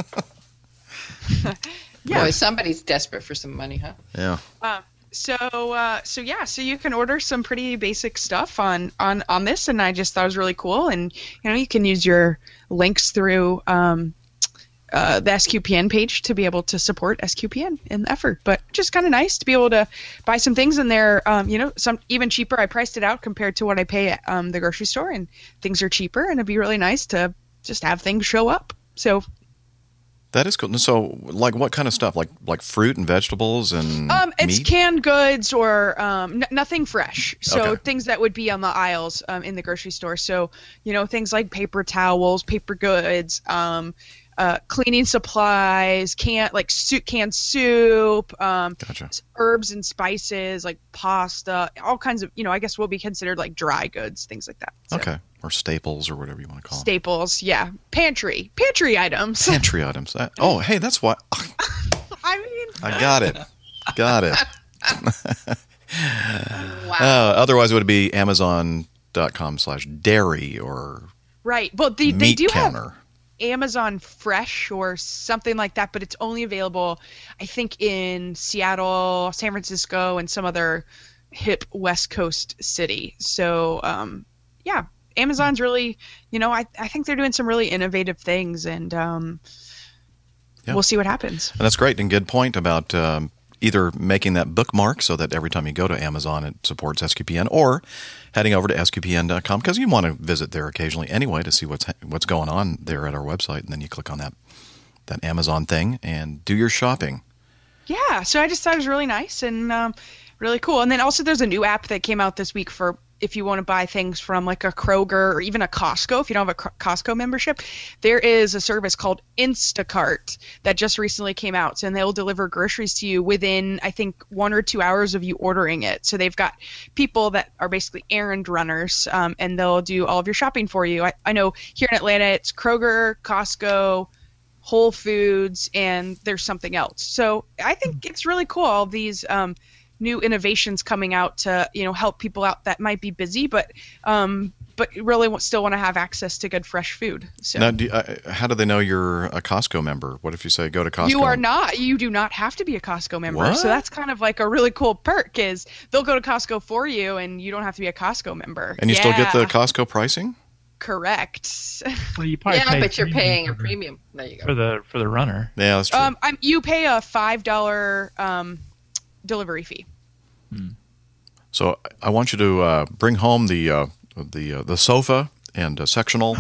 Yeah, Boy, somebody's desperate for some money, huh? Yeah. Uh, so, uh, so yeah, so you can order some pretty basic stuff on, on, on this, and I just thought it was really cool. And you know, you can use your links through um, uh, the S Q P N page to be able to support S Q P N in the effort. But just kind of nice to be able to buy some things in there. Um, you know, some even cheaper. I priced it out compared to what I pay at um, the grocery store, and things are cheaper. And it'd be really nice to just have things show up. So. That is cool. So, like, what kind of stuff? Like, like fruit and vegetables and um, it's meat? Canned goods or um, n- nothing fresh. So okay. Things that would be on the aisles um, in the grocery store. So you know, things like paper towels, paper goods, um, uh, cleaning supplies, can like soup, canned soup, um, gotcha. herbs and spices like pasta, all kinds of, you know, I guess will be considered like dry goods, things like that. So. Okay. Or staples or whatever you want to call them. Staples, yeah. Pantry. Pantry items. Pantry items. That, oh, hey, that's what. I mean. I got it. Got it. Wow. Uh, otherwise, it would be Amazon.com slash dairy or right. Well, they, they do counter. have Amazon Fresh or something like that, but it's only available, I think, in Seattle, San Francisco, and some other hip West Coast city. So, um, yeah. Amazon's really, you know, I, I think they're doing some really innovative things, and um, yeah. We'll see what happens. And that's great. And good point about um, either making that bookmark so that every time you go to Amazon it supports S Q P N, or heading over to S Q P N dot com because you want to visit there occasionally anyway to see what's what's going on there at our website. And then you click on that that Amazon thing and do your shopping. Yeah. So I just thought it was really nice and um, really cool. And then also there's a new app that came out this week for if you want to buy things from like a Kroger or even a Costco, if you don't have a Costco membership, there is a service called Instacart that just recently came out, and they'll deliver groceries to you within, I think, one or two hours of you ordering it. So they've got people that are basically errand runners, um, and they'll do all of your shopping for you. I, I know here in Atlanta, it's Kroger, Costco, Whole Foods, and there's something else. So I think it's really cool, all these um, new innovations coming out to, you know, help people out that might be busy, but um, but really w- still want to have access to good fresh food. So now, do you, uh, how do they know you're a Costco member? What if you say go to Costco? You are not. You do not have to be a Costco member. What? So that's kind of like a really cool perk is they'll go to Costco for you, and you don't have to be a Costco member. And you yeah. still get the Costco pricing? Correct. Well, you probably yeah, pay but you're paying a for, premium. There you go. for the for the runner. Yeah, that's true. Um, I'm, you pay a five dollar um, delivery fee. Hmm. So I want you to uh, bring home the uh, the uh, the sofa and a sectional,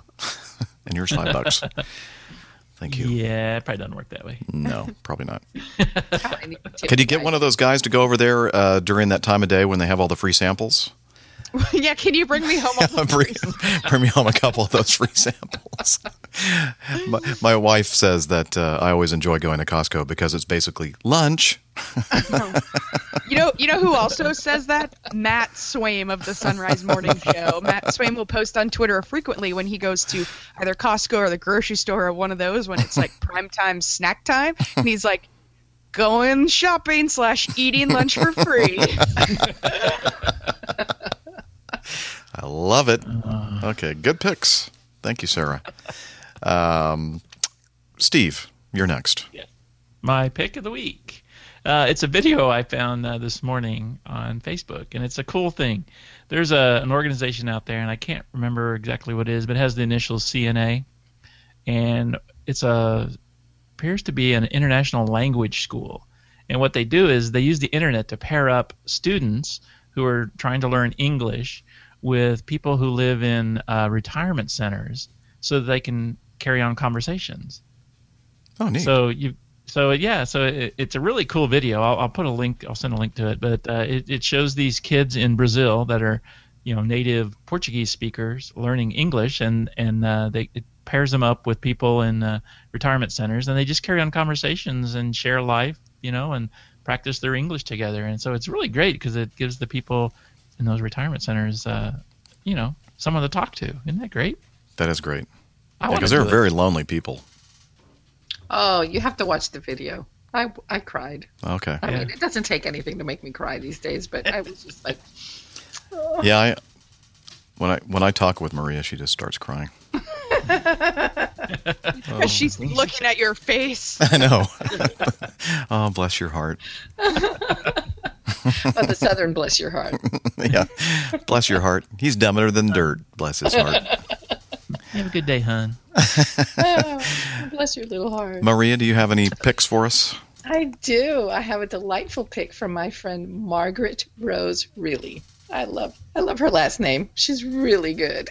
and here's five bucks. Thank you. Yeah, it probably doesn't work that way. No, probably not. Could you get one of those guys to go over there uh, during that time of day when they have all the free samples? Yeah, can you bring me home all the bring, bring me home a couple of those free samples. my, my wife says that uh, I always enjoy going to Costco because it's basically lunch. You know, you know who also says that? Matt Swaim of the Sunrise Morning Show. Matt Swaim will post on Twitter frequently when he goes to either Costco or the grocery store or one of those when it's like prime time snack time, and he's like, going shopping slash eating lunch for free. I love it. Okay, good picks. Thank you, Sarah. Um, Steve, you're next. Yeah. My pick of the week. Uh, it's a video I found uh, this morning on Facebook, and it's a cool thing. There's a, an organization out there, and I can't remember exactly what it is, but it has the initials C N A, and it's a appears to be an international language school. And what they do is they use the internet to pair up students who are trying to learn English with people who live in uh, retirement centers so that they can carry on conversations. Oh, neat. So you, so yeah, so it, it's a really cool video. I'll, I'll put a link. I'll send a link to it. But uh, it, it shows these kids in Brazil that are, you know, native Portuguese speakers learning English, and and uh, they it pairs them up with people in uh, retirement centers, and they just carry on conversations and share life, you know, and practice their English together. And so it's really great because it gives the people in those retirement centers, uh, you know, someone to talk to. Isn't that great? That is great. I Because wanna they're do it. very lonely people. Oh, you have to watch the video. I, I cried. Okay. I Yeah. mean, it doesn't take anything to make me cry these days, but I was just like, Yeah, I, when I when I talk with Maria, she just starts crying. As she's looking at your face. I know. Oh, bless your heart. oh, the Southern bless your heart. Yeah, bless your heart. He's dumber than dirt. Bless his heart. Have a good day, hon. Oh, bless your little heart. Maria, do you have any picks for us? I do. I have a delightful pick from my friend Margaret Rose Really. I love I love her last name. She's really good.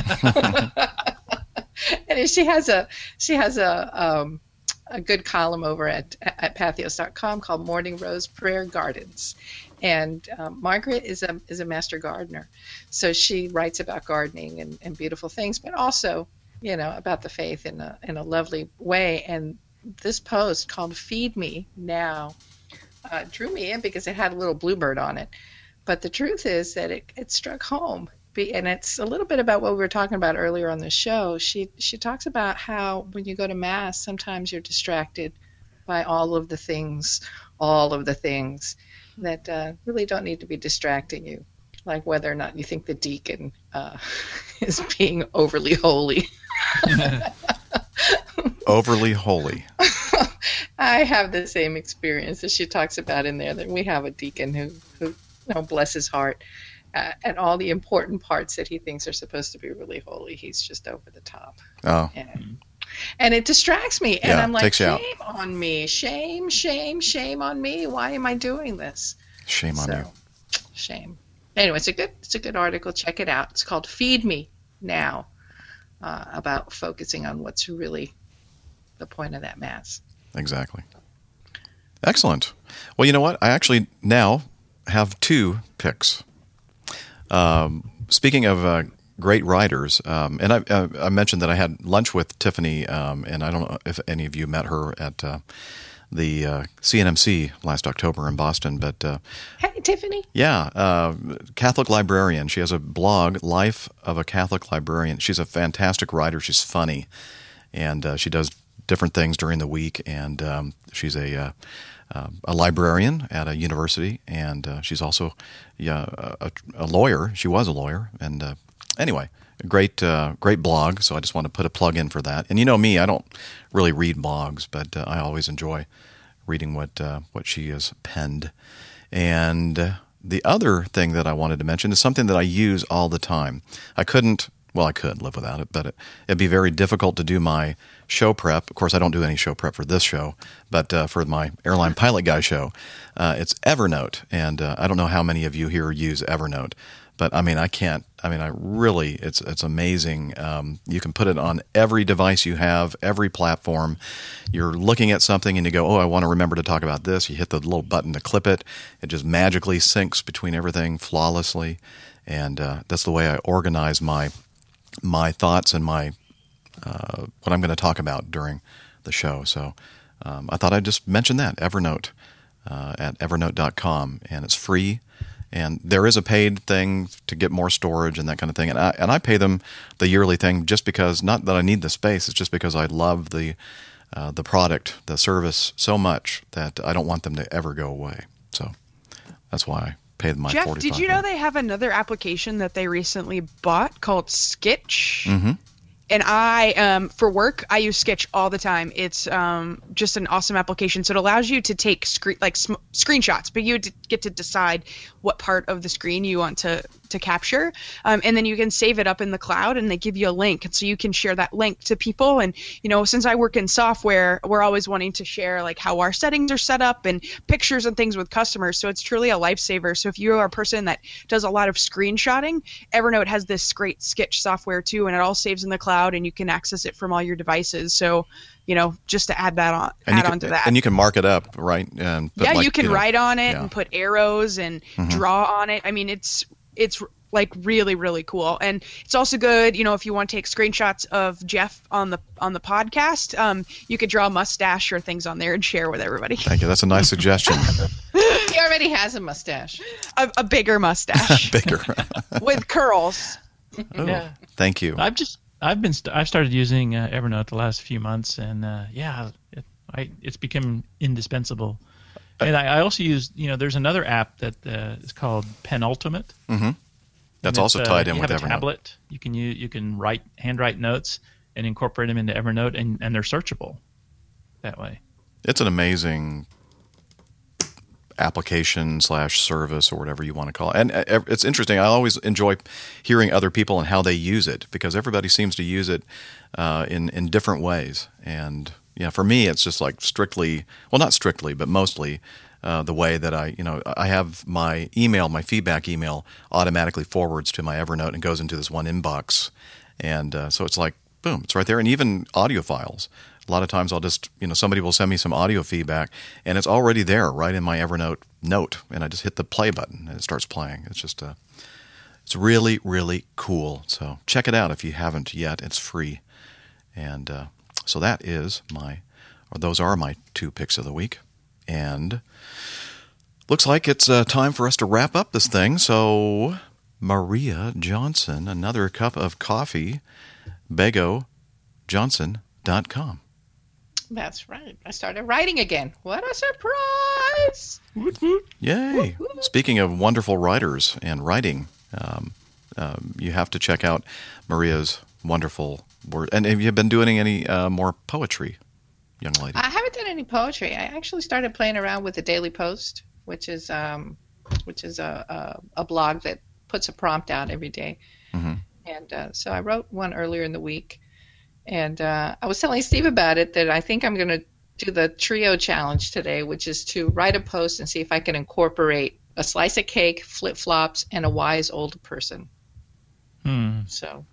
And she has a she has a um, a good column over at at pathos dot com called Morning Rose Prayer Gardens. And um, Margaret is a is a master gardener, so she writes about gardening and, and beautiful things, but also, you know, about the faith in a in a lovely way. And this post called "Feed Me Now" uh, drew me in because it had a little bluebird on it. But the truth is that it, it struck home, Be, and it's a little bit about what we were talking about earlier on the show. She she talks about how when you go to Mass, sometimes you're distracted by all of the things, all of the things that uh, really don't need to be distracting you, like whether or not you think the deacon uh, is being overly holy. Overly holy. I have the same experience as she talks about in there, that we have a deacon who, who you know, bless his heart, uh, and all the important parts that he thinks are supposed to be really holy, he's just over the top. Oh, And, and it distracts me. And Yeah, I'm like, takes you shame out. on me. Shame, shame, shame on me. Why am I doing this? shame on So, you. Shame. Anyway, it's a good it's a good article. Check it out. It's called Feed Me Now, uh, about focusing on what's really the point of that Mass. Exactly. Excellent. Well, you know what? I actually now have two picks. Um, speaking of uh, great writers, um, and I, uh, I mentioned that I had lunch with Tiffany, um, and I don't know if any of you met her at uh, the uh, C N M C last October in Boston, but uh, Hey, Tiffany. yeah, uh, Catholic librarian. She has a blog, Life of a Catholic Librarian. She's a fantastic writer. She's funny, and uh, she does different things during the week, and um, she's a uh, uh, a librarian at a university, and uh, she's also yeah, a, a lawyer. She was a lawyer, and uh, anyway, a great uh, great blog. So I just want to put a plug in for that. And you know me, I don't really read blogs, but uh, I always enjoy reading what uh, what she has penned. And uh, the other thing that I wanted to mention is something that I use all the time. I couldn't. Well, I could live without it, but it, it'd be very difficult to do my show prep. Of course, I don't do any show prep for this show, but uh, for my Airline Pilot Guy show, uh, it's Evernote. And uh, I don't know how many of you here use Evernote, but I mean, I can't, I mean, I really, it's it's amazing. Um, you can put it on every device you have, every platform. You're looking at something and you go, oh, I want to remember to talk about this. You hit the little button to clip it. It just magically syncs between everything flawlessly. And uh, that's the way I organize my my thoughts and my uh, what I'm going to talk about during the show. So um, I thought I'd just mention that, Evernote, uh, at evernote dot com, and it's free. And there is a paid thing to get more storage and that kind of thing. And I, and I pay them the yearly thing just because, not that I need the space, it's just because I love the uh, the product, the service so much that I don't want them to ever go away. So that's why I paid my Jeff, forty-five did you know they have another application that they recently bought called Skitch? Mm-hmm. and I, um, for work, I use Sketch all the time. It's um, just an awesome application. So it allows you to take screen like sm- screenshots, but you d- get to decide what part of the screen you want to to capture, um, and then you can save it up in the cloud, and they give you a link, and so you can share that link to people. And you know, since I work in software, we're always wanting to share like how our settings are set up and pictures and things with customers. So it's truly a lifesaver. So if you are a person that does a lot of screenshotting, Evernote has this great Sketch software too, and it all saves in the cloud, and you can access it from all your devices. So you know, just to add that on, and add can, on to that. And you can mark it up, right? And put yeah, like, you can you know, write on it yeah. and put arrows and Mhm. draw on it. I mean, it's it's like really really cool, and it's also good. You know, if you want to take screenshots of Jeff on the on the podcast, um, you could draw a mustache or things on there and share with everybody. Thank you. That's a nice suggestion. He already has a mustache. a, a bigger mustache Bigger. with curls. Oh, Yeah. Thank you. I've just I've been st- I've started using uh, Evernote the last few months, and uh, yeah, it, I it's become indispensable. And I, I also use you know there's another app that uh, is called Penultimate. Mm-hmm. That's And also it's, tied uh, in you with have a Evernote. tablet. You can use, you can write handwrite notes and incorporate them into Evernote, and, and they're searchable that way. It's an amazing application slash service or whatever you want to call it. And uh, it's interesting. I always enjoy hearing other people and how they use it, because everybody seems to use it uh, in, in different ways. And yeah, for me, it's just like strictly, well, not strictly, but mostly uh, the way that I, you know, I have my email, my feedback email automatically forwards to my Evernote and goes into this one inbox. And uh, so it's like, boom, it's right there. And even audio files. A lot of times I'll just, you know, somebody will send me some audio feedback and it's already there right in my Evernote note. And I just hit the play button and it starts playing. It's just, uh, it's really, really cool. So check it out if you haven't yet. It's free. And uh, so that is my, or those are my two picks of the week. And looks like it's uh, time for us to wrap up this thing. So Maria Johnson, another cup of coffee, Bego Johnson dot com. That's right. I started writing again. What a surprise! Yay! Speaking of wonderful writers and writing, um, um, you have to check out Maria's wonderful word. And have you been doing any uh, more poetry, young lady? I haven't done any poetry. I actually started playing around with the Daily Post, which is um, which is a, a a blog that puts a prompt out every day. Mm-hmm. And uh, so I wrote one earlier in the week. And uh, I was telling Steve about it, that I think I'm going to do the trio challenge today, which is to write a post and see if I can incorporate a slice of cake, flip-flops, and a wise old person. Hmm. So,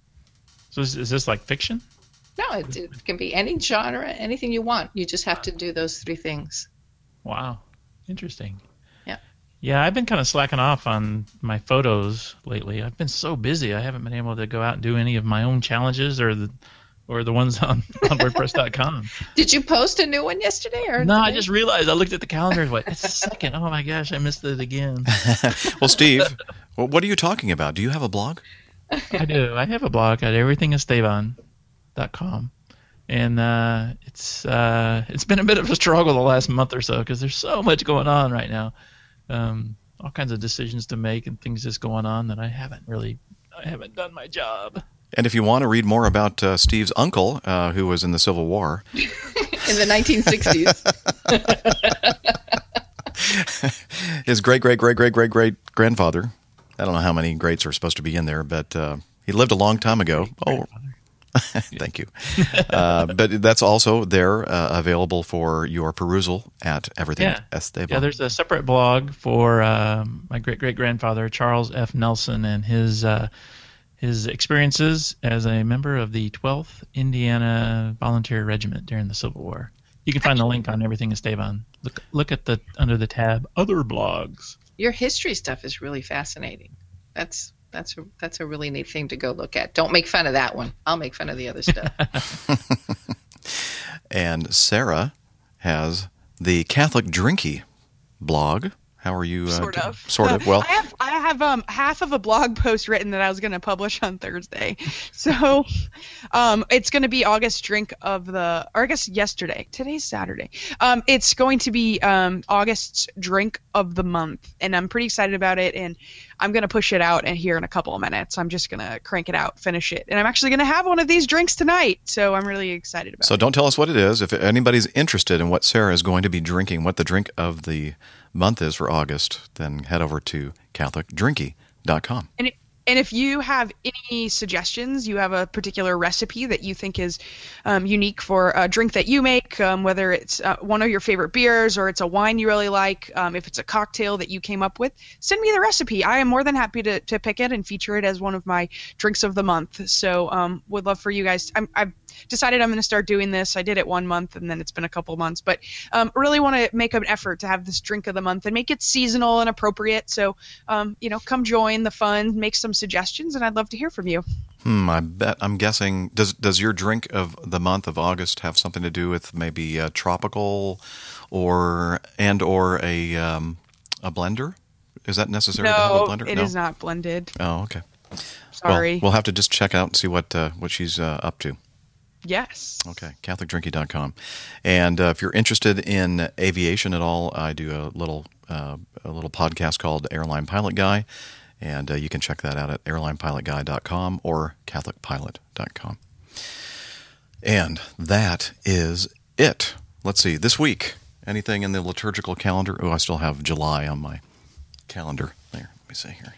So is, is this like fiction? no, it, it can be any genre, anything you want. You just have to do those three things. Wow, interesting. Yeah. Yeah, I've been kind of slacking off on my photos lately. I've been so busy. I haven't been able to go out and do any of my own challenges or the or the ones on, on WordPress dot com. Did you post a new one yesterday? Or No, I today? just realized I looked at the calendar and went, it's the second. Oh my gosh, I missed it again. Well, Steve, well, what are you talking about? Do you have a blog? I do. I have a blog at everything esteban dot com. And uh, it's uh, it's been a bit of a struggle the last month or so because there's so much going on right now. Um, all kinds of decisions to make and things just going on that I haven't really, I haven't done my job. And if you want to read more about uh, Steve's uncle, uh, who was in the Civil War, in the nineteen sixties. his great, great, great, great, great, great grandfather, I don't know how many greats are supposed to be in there, but uh, he lived a long time ago. Oh, thank you. Uh, but that's also there, uh, available for your perusal at Everything Yeah. Esteban. Yeah, there's a separate blog for um, my great great grandfather Charles F. Nelson and his uh, his experiences as a member of the twelfth Indiana Volunteer Regiment during the Civil War. You can find the link on Everything Esteban. Look look at the under the tab Other Blogs. Your history stuff is really fascinating. That's that's a, that's a really neat thing to go look at. Don't make fun of that one. I'll make fun of the other stuff. And Sarah has the Catholic Drinky blog. How are you? Uh, Sort doing? of. Sort of. Well, I have I have um, half of a blog post written that I was going to publish on Thursday. So um, it's going to be August drink of the, or I guess yesterday. Today's Saturday. Um, it's going to be um, August's drink of the month, and I'm pretty excited about it. And I'm going to push it out and here in a couple of minutes. I'm just going to crank it out, finish it. And I'm actually going to have one of these drinks tonight. So I'm really excited about so it. So don't tell us what it is. If anybody's interested in what Sarah is going to be drinking, what the drink of the month is for August, then head over to Catholic Drinky dot com. And it, And if you have any suggestions, you have a particular recipe that you think is um, unique for a drink that you make, um, whether it's uh, one of your favorite beers or it's a wine you really like, um, if it's a cocktail that you came up with, send me the recipe. I am more than happy to, to pick it and feature it as one of my drinks of the month. So um, would love for you guys. I'm, I've decided I'm going to start doing this. I did it one month and then it's been a couple months, but um, really want to make an effort to have this drink of the month and make it seasonal and appropriate. So, um, you know, come join the fun, make some suggestions, and I'd love to hear from you. Hmm, I bet, I'm guessing, does does your drink of the month of August have something to do with maybe a tropical or, and or a um, a blender? Is that necessary no, to have a blender? It no, it is not blended. Oh, okay. Sorry. Well, we'll have to just check out and see what uh, what she's uh, up to. Yes. Okay, Catholic Drinky dot com. And uh, if you're interested in aviation at all, I do a little uh, a little podcast called Airline Pilot Guy, and uh, you can check that out at airline pilot guy dot com or catholic pilot dot com. And that is it. Let's see, this week, anything in the liturgical calendar? Oh, I still have July on my calendar. There, let me see here.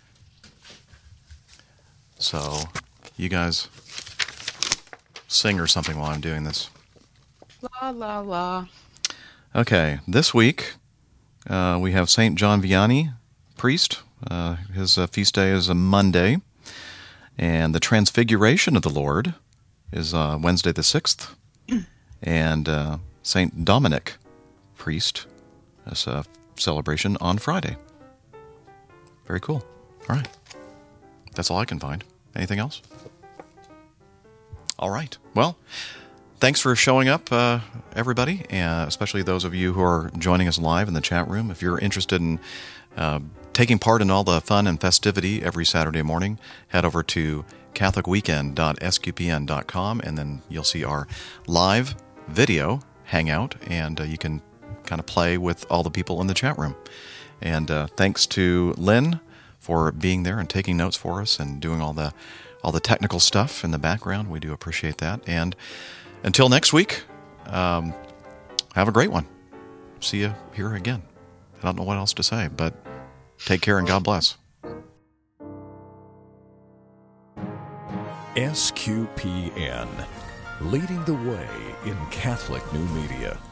So, you guys sing or something while I'm doing this. La, la, la. Okay, this week uh, we have Saint John Vianney, priest. Uh, his uh, feast day is a Monday. And the Transfiguration of the Lord is uh, Wednesday the sixth. And uh, Saint Dominic, priest, is a celebration on Friday. Very cool. All right. That's all I can find. Anything else? All right. Well, thanks for showing up, uh, everybody, uh, especially those of you who are joining us live in the chat room. If you're interested in uh, taking part in all the fun and festivity every Saturday morning, head over to catholic weekend dot s q p n dot com, and then you'll see our live video hangout, and uh, you can kind of play with all the people in the chat room. And uh, thanks to Lynn for being there and taking notes for us and doing all the all the technical stuff in the background. We do appreciate that. And until next week, um, have a great one. See you here again. I don't know what else to say, but take care and God bless. S Q P N, leading the way in Catholic new media.